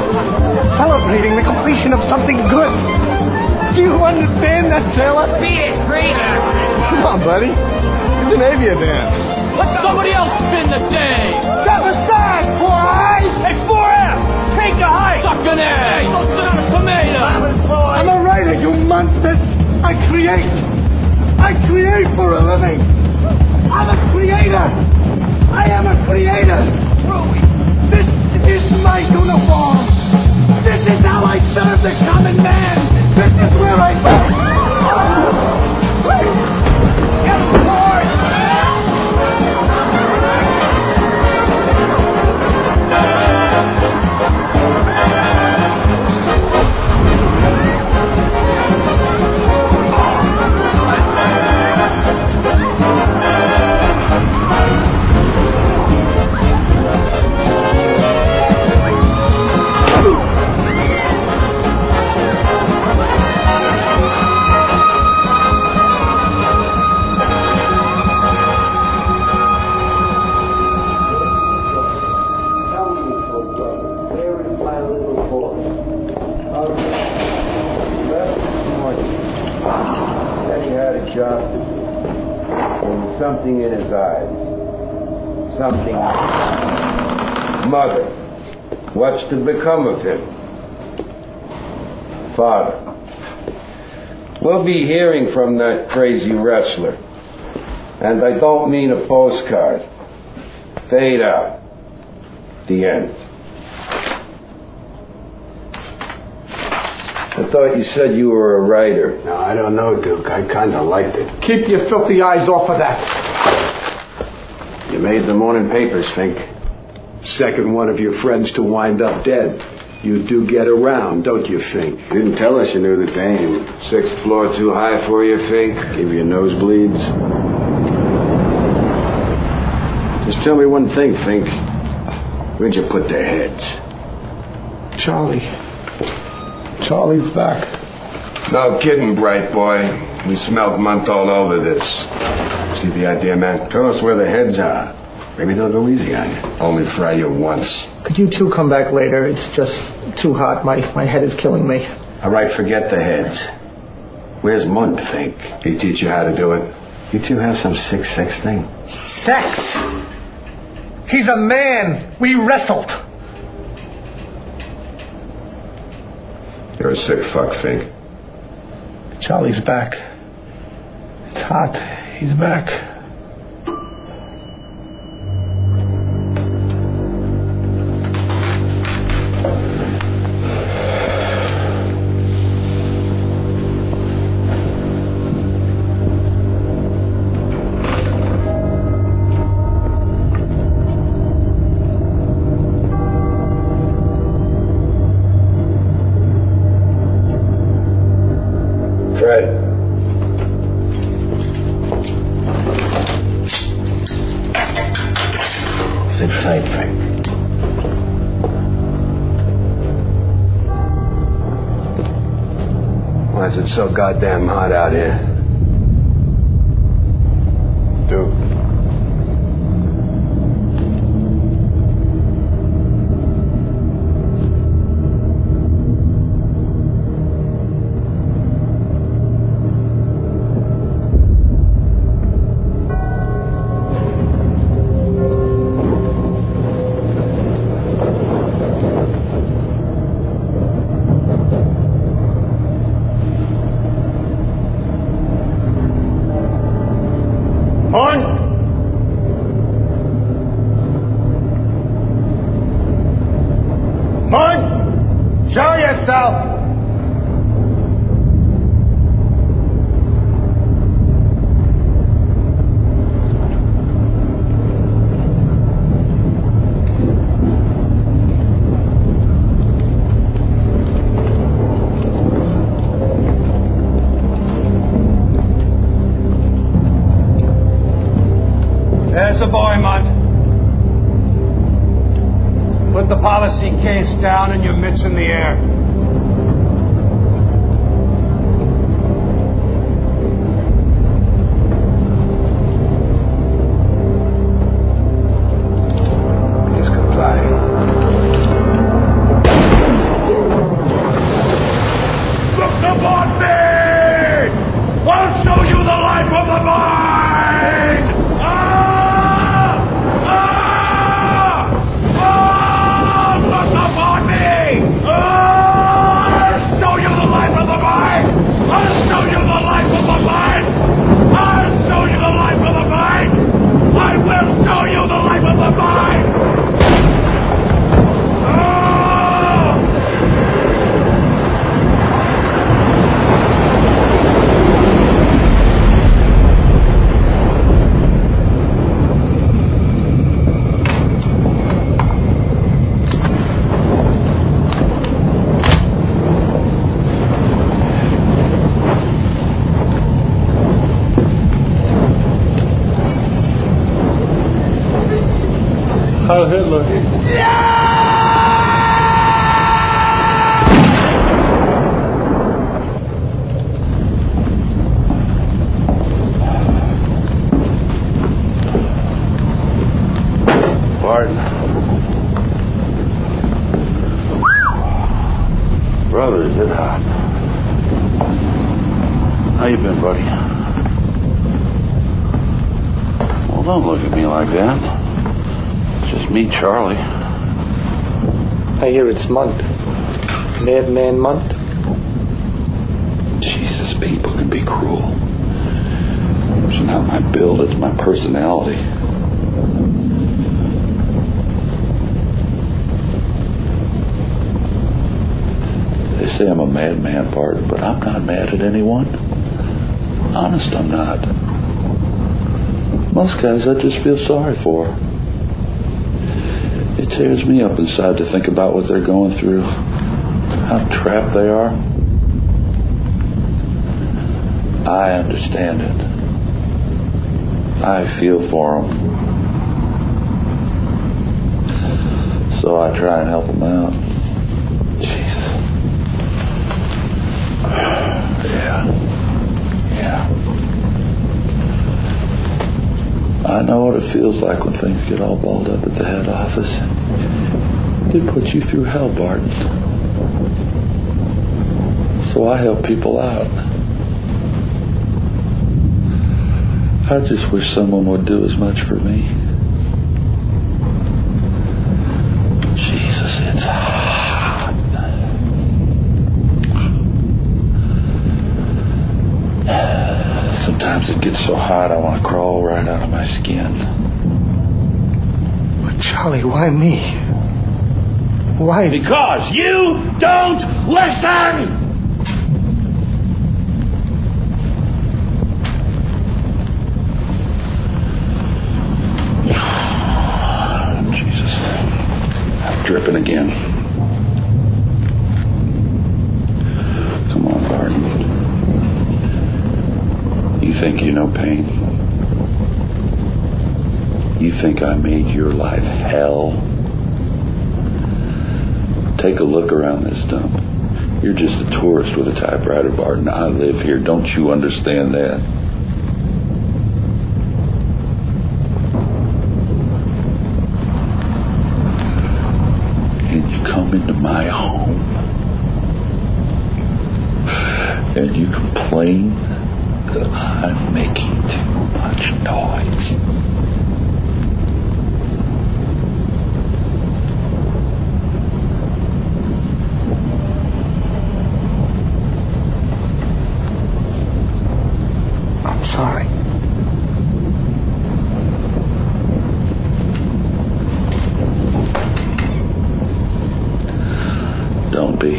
S1: celebrating the completion of something good. Do you understand that, sailor?
S18: Be it, greater.
S3: Come on, buddy. Give the Navy a dance.
S18: Let somebody else spin the day.
S1: That was bad, 4i!
S18: Hey, 4F! Take a hike! Suck an egg! Don't sit on a tomato!
S1: I'm a writer, you monsters! I create for a living! I'm a creator! I am a creator! This is my uniform! This is how I serve the common man! This is where I live! Get aboard!
S7: shop. There was something in his eyes. Something. Mother, what's to become of him? Father, we'll be hearing from that crazy wrestler. And I don't mean a postcard. Fade out. The end. I thought you said you were a writer.
S19: No, I don't know, Duke. I kind of liked it.
S11: Keep your filthy eyes off of that.
S19: You made the morning papers, Fink.
S7: Second one of your friends to wind up dead. You do get around, don't you, Fink?
S19: You didn't tell us you knew the dame.
S7: 6th floor too high for you, Fink?
S19: Give you nosebleeds. Just tell me one thing, Fink. Where'd you put their heads?
S11: Charlie's back.
S7: No kidding, bright boy. We smelled month all over this. See the idea, man?
S19: Tell us where the heads are. Maybe they'll go easy on you.
S7: Only fry you once.
S11: Could you two come back later? It's just too hot. My head is killing me.
S19: All right, forget the heads. Where's Munt, Fink?
S7: He teach you how to do it.
S19: You two have some sick sex thing?
S11: Sex! He's a man. We wrestled.
S7: You're a sick fuck, Fink.
S11: Charlie's back. It's hot. He's back.
S19: Sit tight, Fink.
S7: Why is it so goddamn hot out here?
S19: Duke.
S3: Show yourself! There's the boy, Mutt. Put the policy case down and your mitts in the air.
S7: Please comply.
S3: Look upon me! I'll show you the life of the mind!
S13: Heil Hitler.
S14: Barton. Brother, is it hot? How you been, buddy? Well, don't look at me like that. Just meet Charlie.
S11: I hear it's month. Madman month.
S14: Jesus, people can be cruel. It's not my build, it's my personality. They say I'm a madman, Barton, but I'm not mad at anyone. Honest, I'm not. Most guys I just feel sorry for. It tears me up inside to think about what they're going through, how trapped they are. I understand it. I feel for them. So I try and help them out. Jesus. Yeah. I know what it feels like when things get all balled up at the head office. They put you through hell, Barton. So I help people out. I just wish someone would do as much for me. Jesus, it's hot. Sometimes it gets so hot I want to crawl right out of my skin.
S11: But Charlie, why me? Why?
S3: Because you don't listen!
S14: Jesus. I'm dripping again. Come on, Barton. You think you know pain? You think I made your life hell? Take a look around this dump. You're just a tourist with a typewriter, Barton. I live here. Don't you understand that? And you come into my home and you complain that I'm making too much noise.
S11: I'm sorry.
S14: Don't be.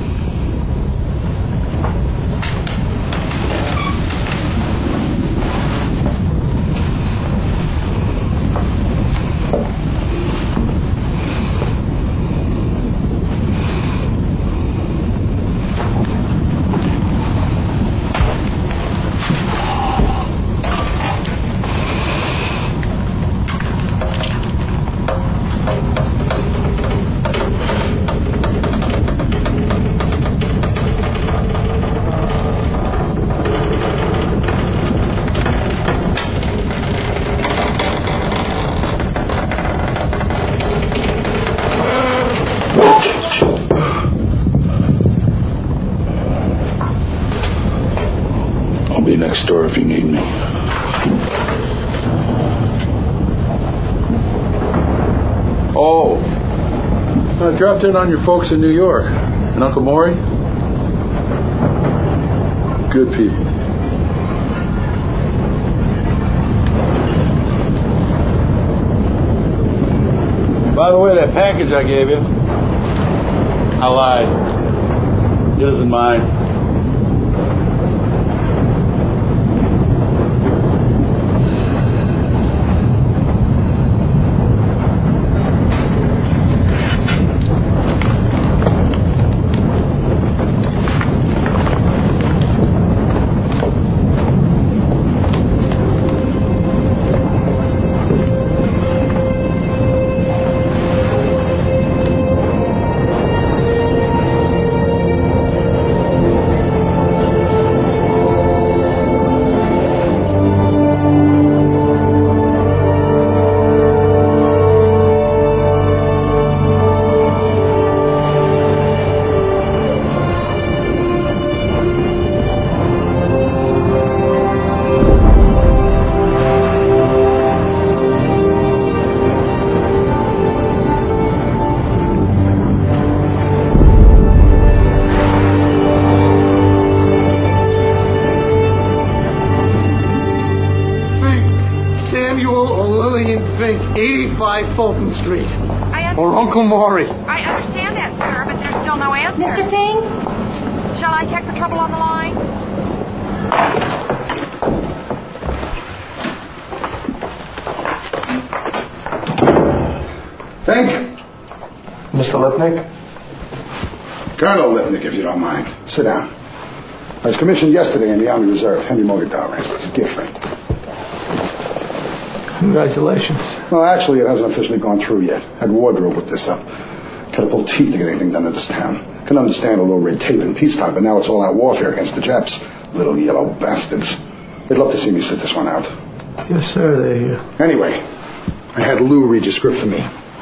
S14: Next door if you need me. Oh, I dropped in on your folks in New York. And Uncle Maury? Good people. By the way, that package I gave you, I lied. It isn't mine.
S1: Fink, 85 Fulton Street.
S17: I
S1: Or Uncle Maury.
S17: I understand that, sir, but there's still no answer.
S15: Mr. Fink?
S17: Shall I check the trouble on the line?
S10: Fink?
S11: Mr. Lipnick?
S10: Colonel Lipnick, if you don't mind. Sit down. I was commissioned yesterday in the Army Reserve. Henry Morgenthau. It's a gift ring.
S11: Congratulations.
S10: Well, actually, it hasn't officially gone through yet. Had wardrobe with this up. Could have pulled teeth to get anything done in this town. Can understand a little red tape in peacetime, but now it's all out warfare against the Japs. Little yellow bastards. They'd love to see me sit this one out.
S11: Yes, sir.
S10: Anyway, I had Lou read your script for me.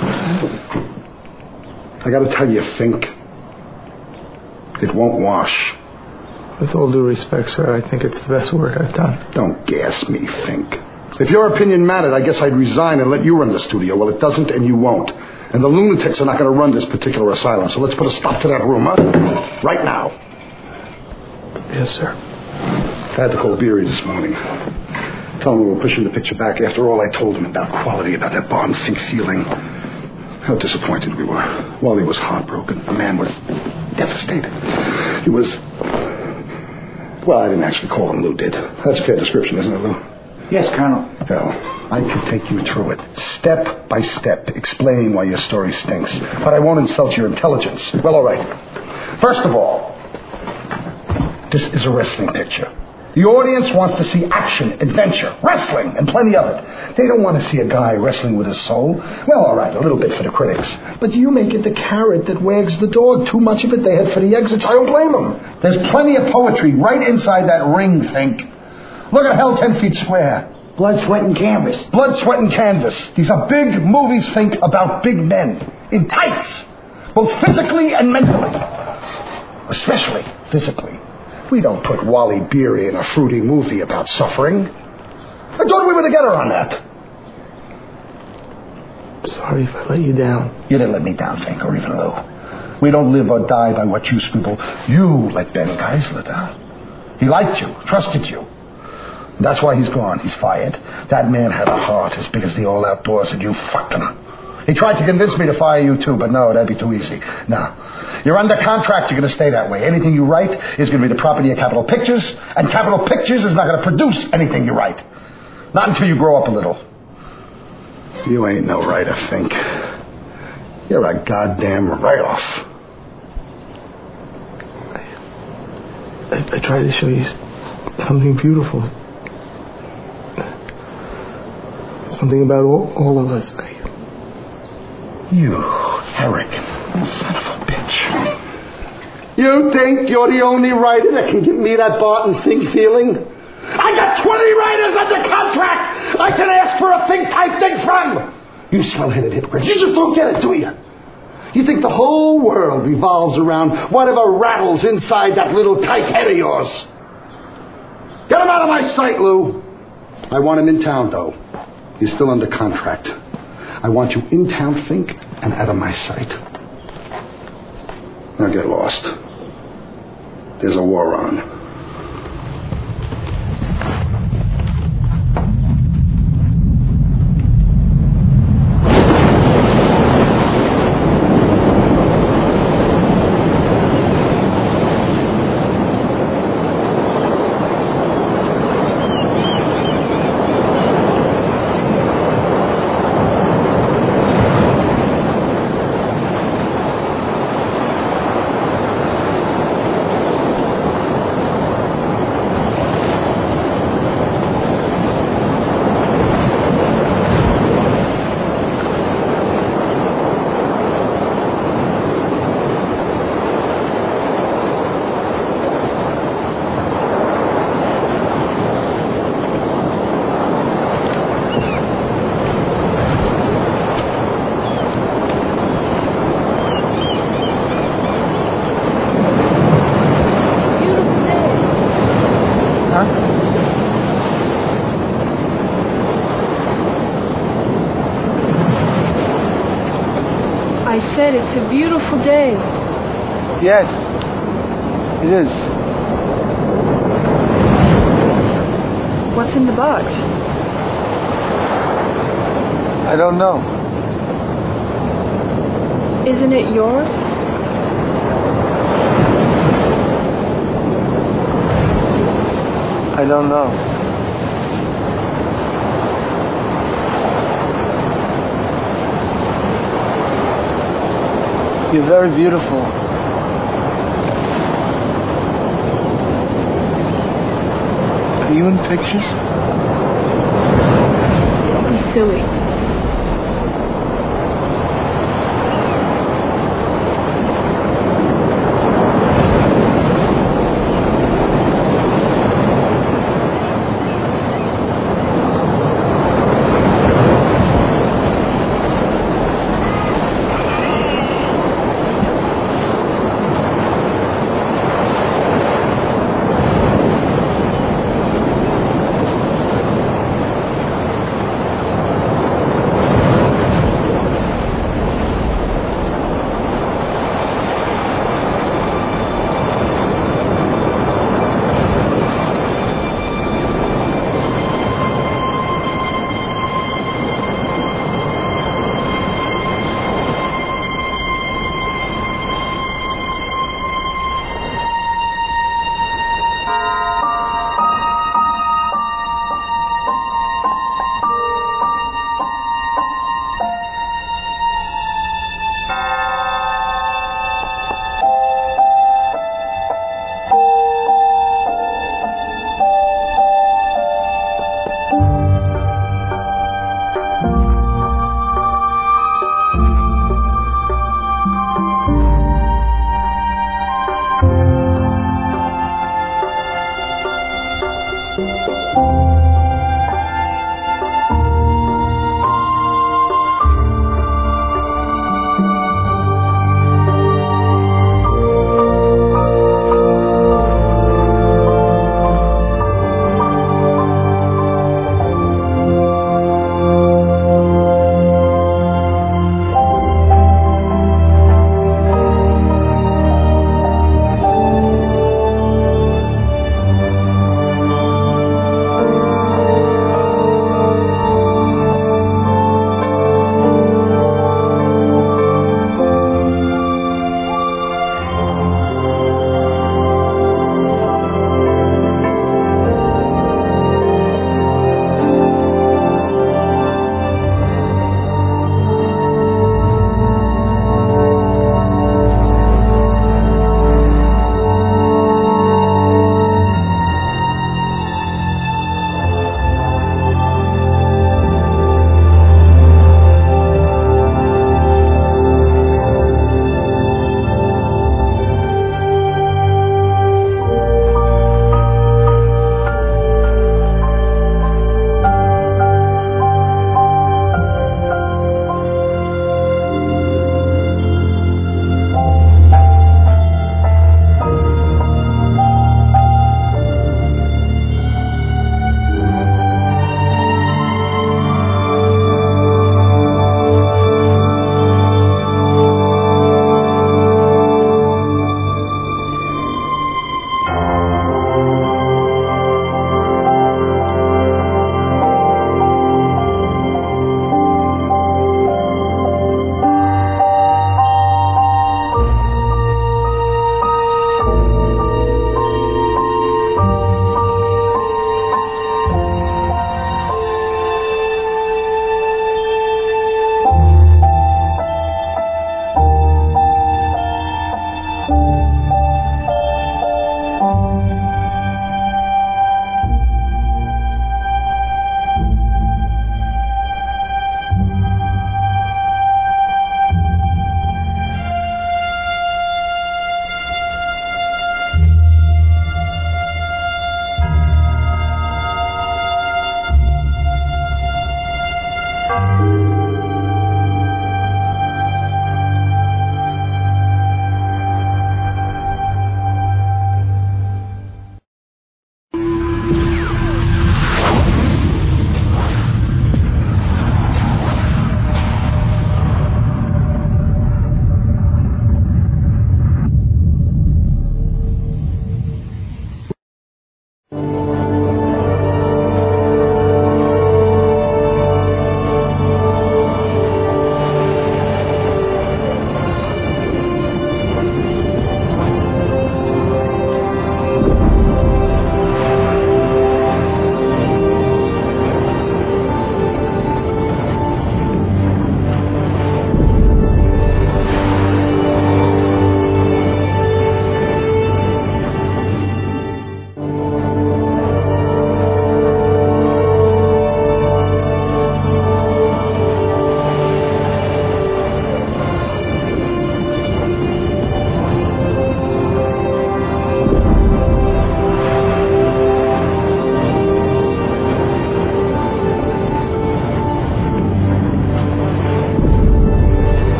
S10: I gotta tell you, Fink, it won't wash.
S11: With all due respect, sir, I think it's the best work I've done.
S10: Don't gas me, Fink. If your opinion mattered, I guess I'd resign and let you run the studio. Well, it doesn't, and you won't. And the lunatics are not going to run this particular asylum, so let's put a stop to that rumor right now.
S11: Yes, sir.
S10: I had to call Beery this morning. Tell him we were pushing the picture back after all I told him about quality, about that Barton Fink feeling. How disappointed we were. Wally was heartbroken. The man was devastated. He was... Well, I didn't actually call him. Lou did. That's a fair description, isn't it, Lou?
S12: Yes, Colonel.
S10: Well, I could take you through it, step by step, explaining why your story stinks. But I won't insult your intelligence. Well, all right. First of all, this is a wrestling picture. The audience wants to see action, adventure, wrestling, and plenty of it. They don't want to see a guy wrestling with his soul. Well, all right, a little bit for the critics. But you make it the carrot that wags the dog. Too much of it they had for the exits. I don't blame them. There's plenty of poetry right inside that ring, Fink. Look at Hell 10 Feet Square.
S12: Blood, sweat, and canvas.
S10: Blood, sweat, and canvas. These are big movies, Fink, about big men. In tights. Both physically and mentally. Especially physically. We don't put Wally Beery in a fruity movie about suffering. I thought we were together on that.
S11: Sorry if I let you down.
S10: You didn't let me down, Fink, or even Lou. We don't live or die by what you scribble. You let Ben Geisler down. He liked you, trusted you. And that's why he's gone. He's fired. That man had a heart as big as the all outdoors, and you fucked him. He tried to convince me to fire you too, but no, that'd be too easy. No. You're under contract, you're going to stay that way. Anything you write is going to be the property of Capitol Pictures, and Capitol Pictures is not going to produce anything you write. Not until you grow up a little. You ain't no writer, Fink. You're a goddamn write-off.
S11: I tried to show you something beautiful. Something about all of us.
S10: You arrogant son of a bitch. You think you're the only writer that can give me that Barton Fink feeling? I got 20 writers under contract I can ask for a Fink-type thing from. You swell-headed hypocrite. You just don't get it, do you? You think the whole world revolves around whatever rattles inside that little tight head of yours. Get him out of my sight, Lou. I want him in town, though. He's still under contract. I want you in town, Fink, and out of my sight. Now get lost. There's a war on.
S15: I said it's a beautiful day.
S1: Yes, it is.
S15: What's in the box?
S1: I don't know.
S15: Isn't it yours?
S1: I don't know. You're very beautiful. Are you in pictures?
S15: Don't be silly.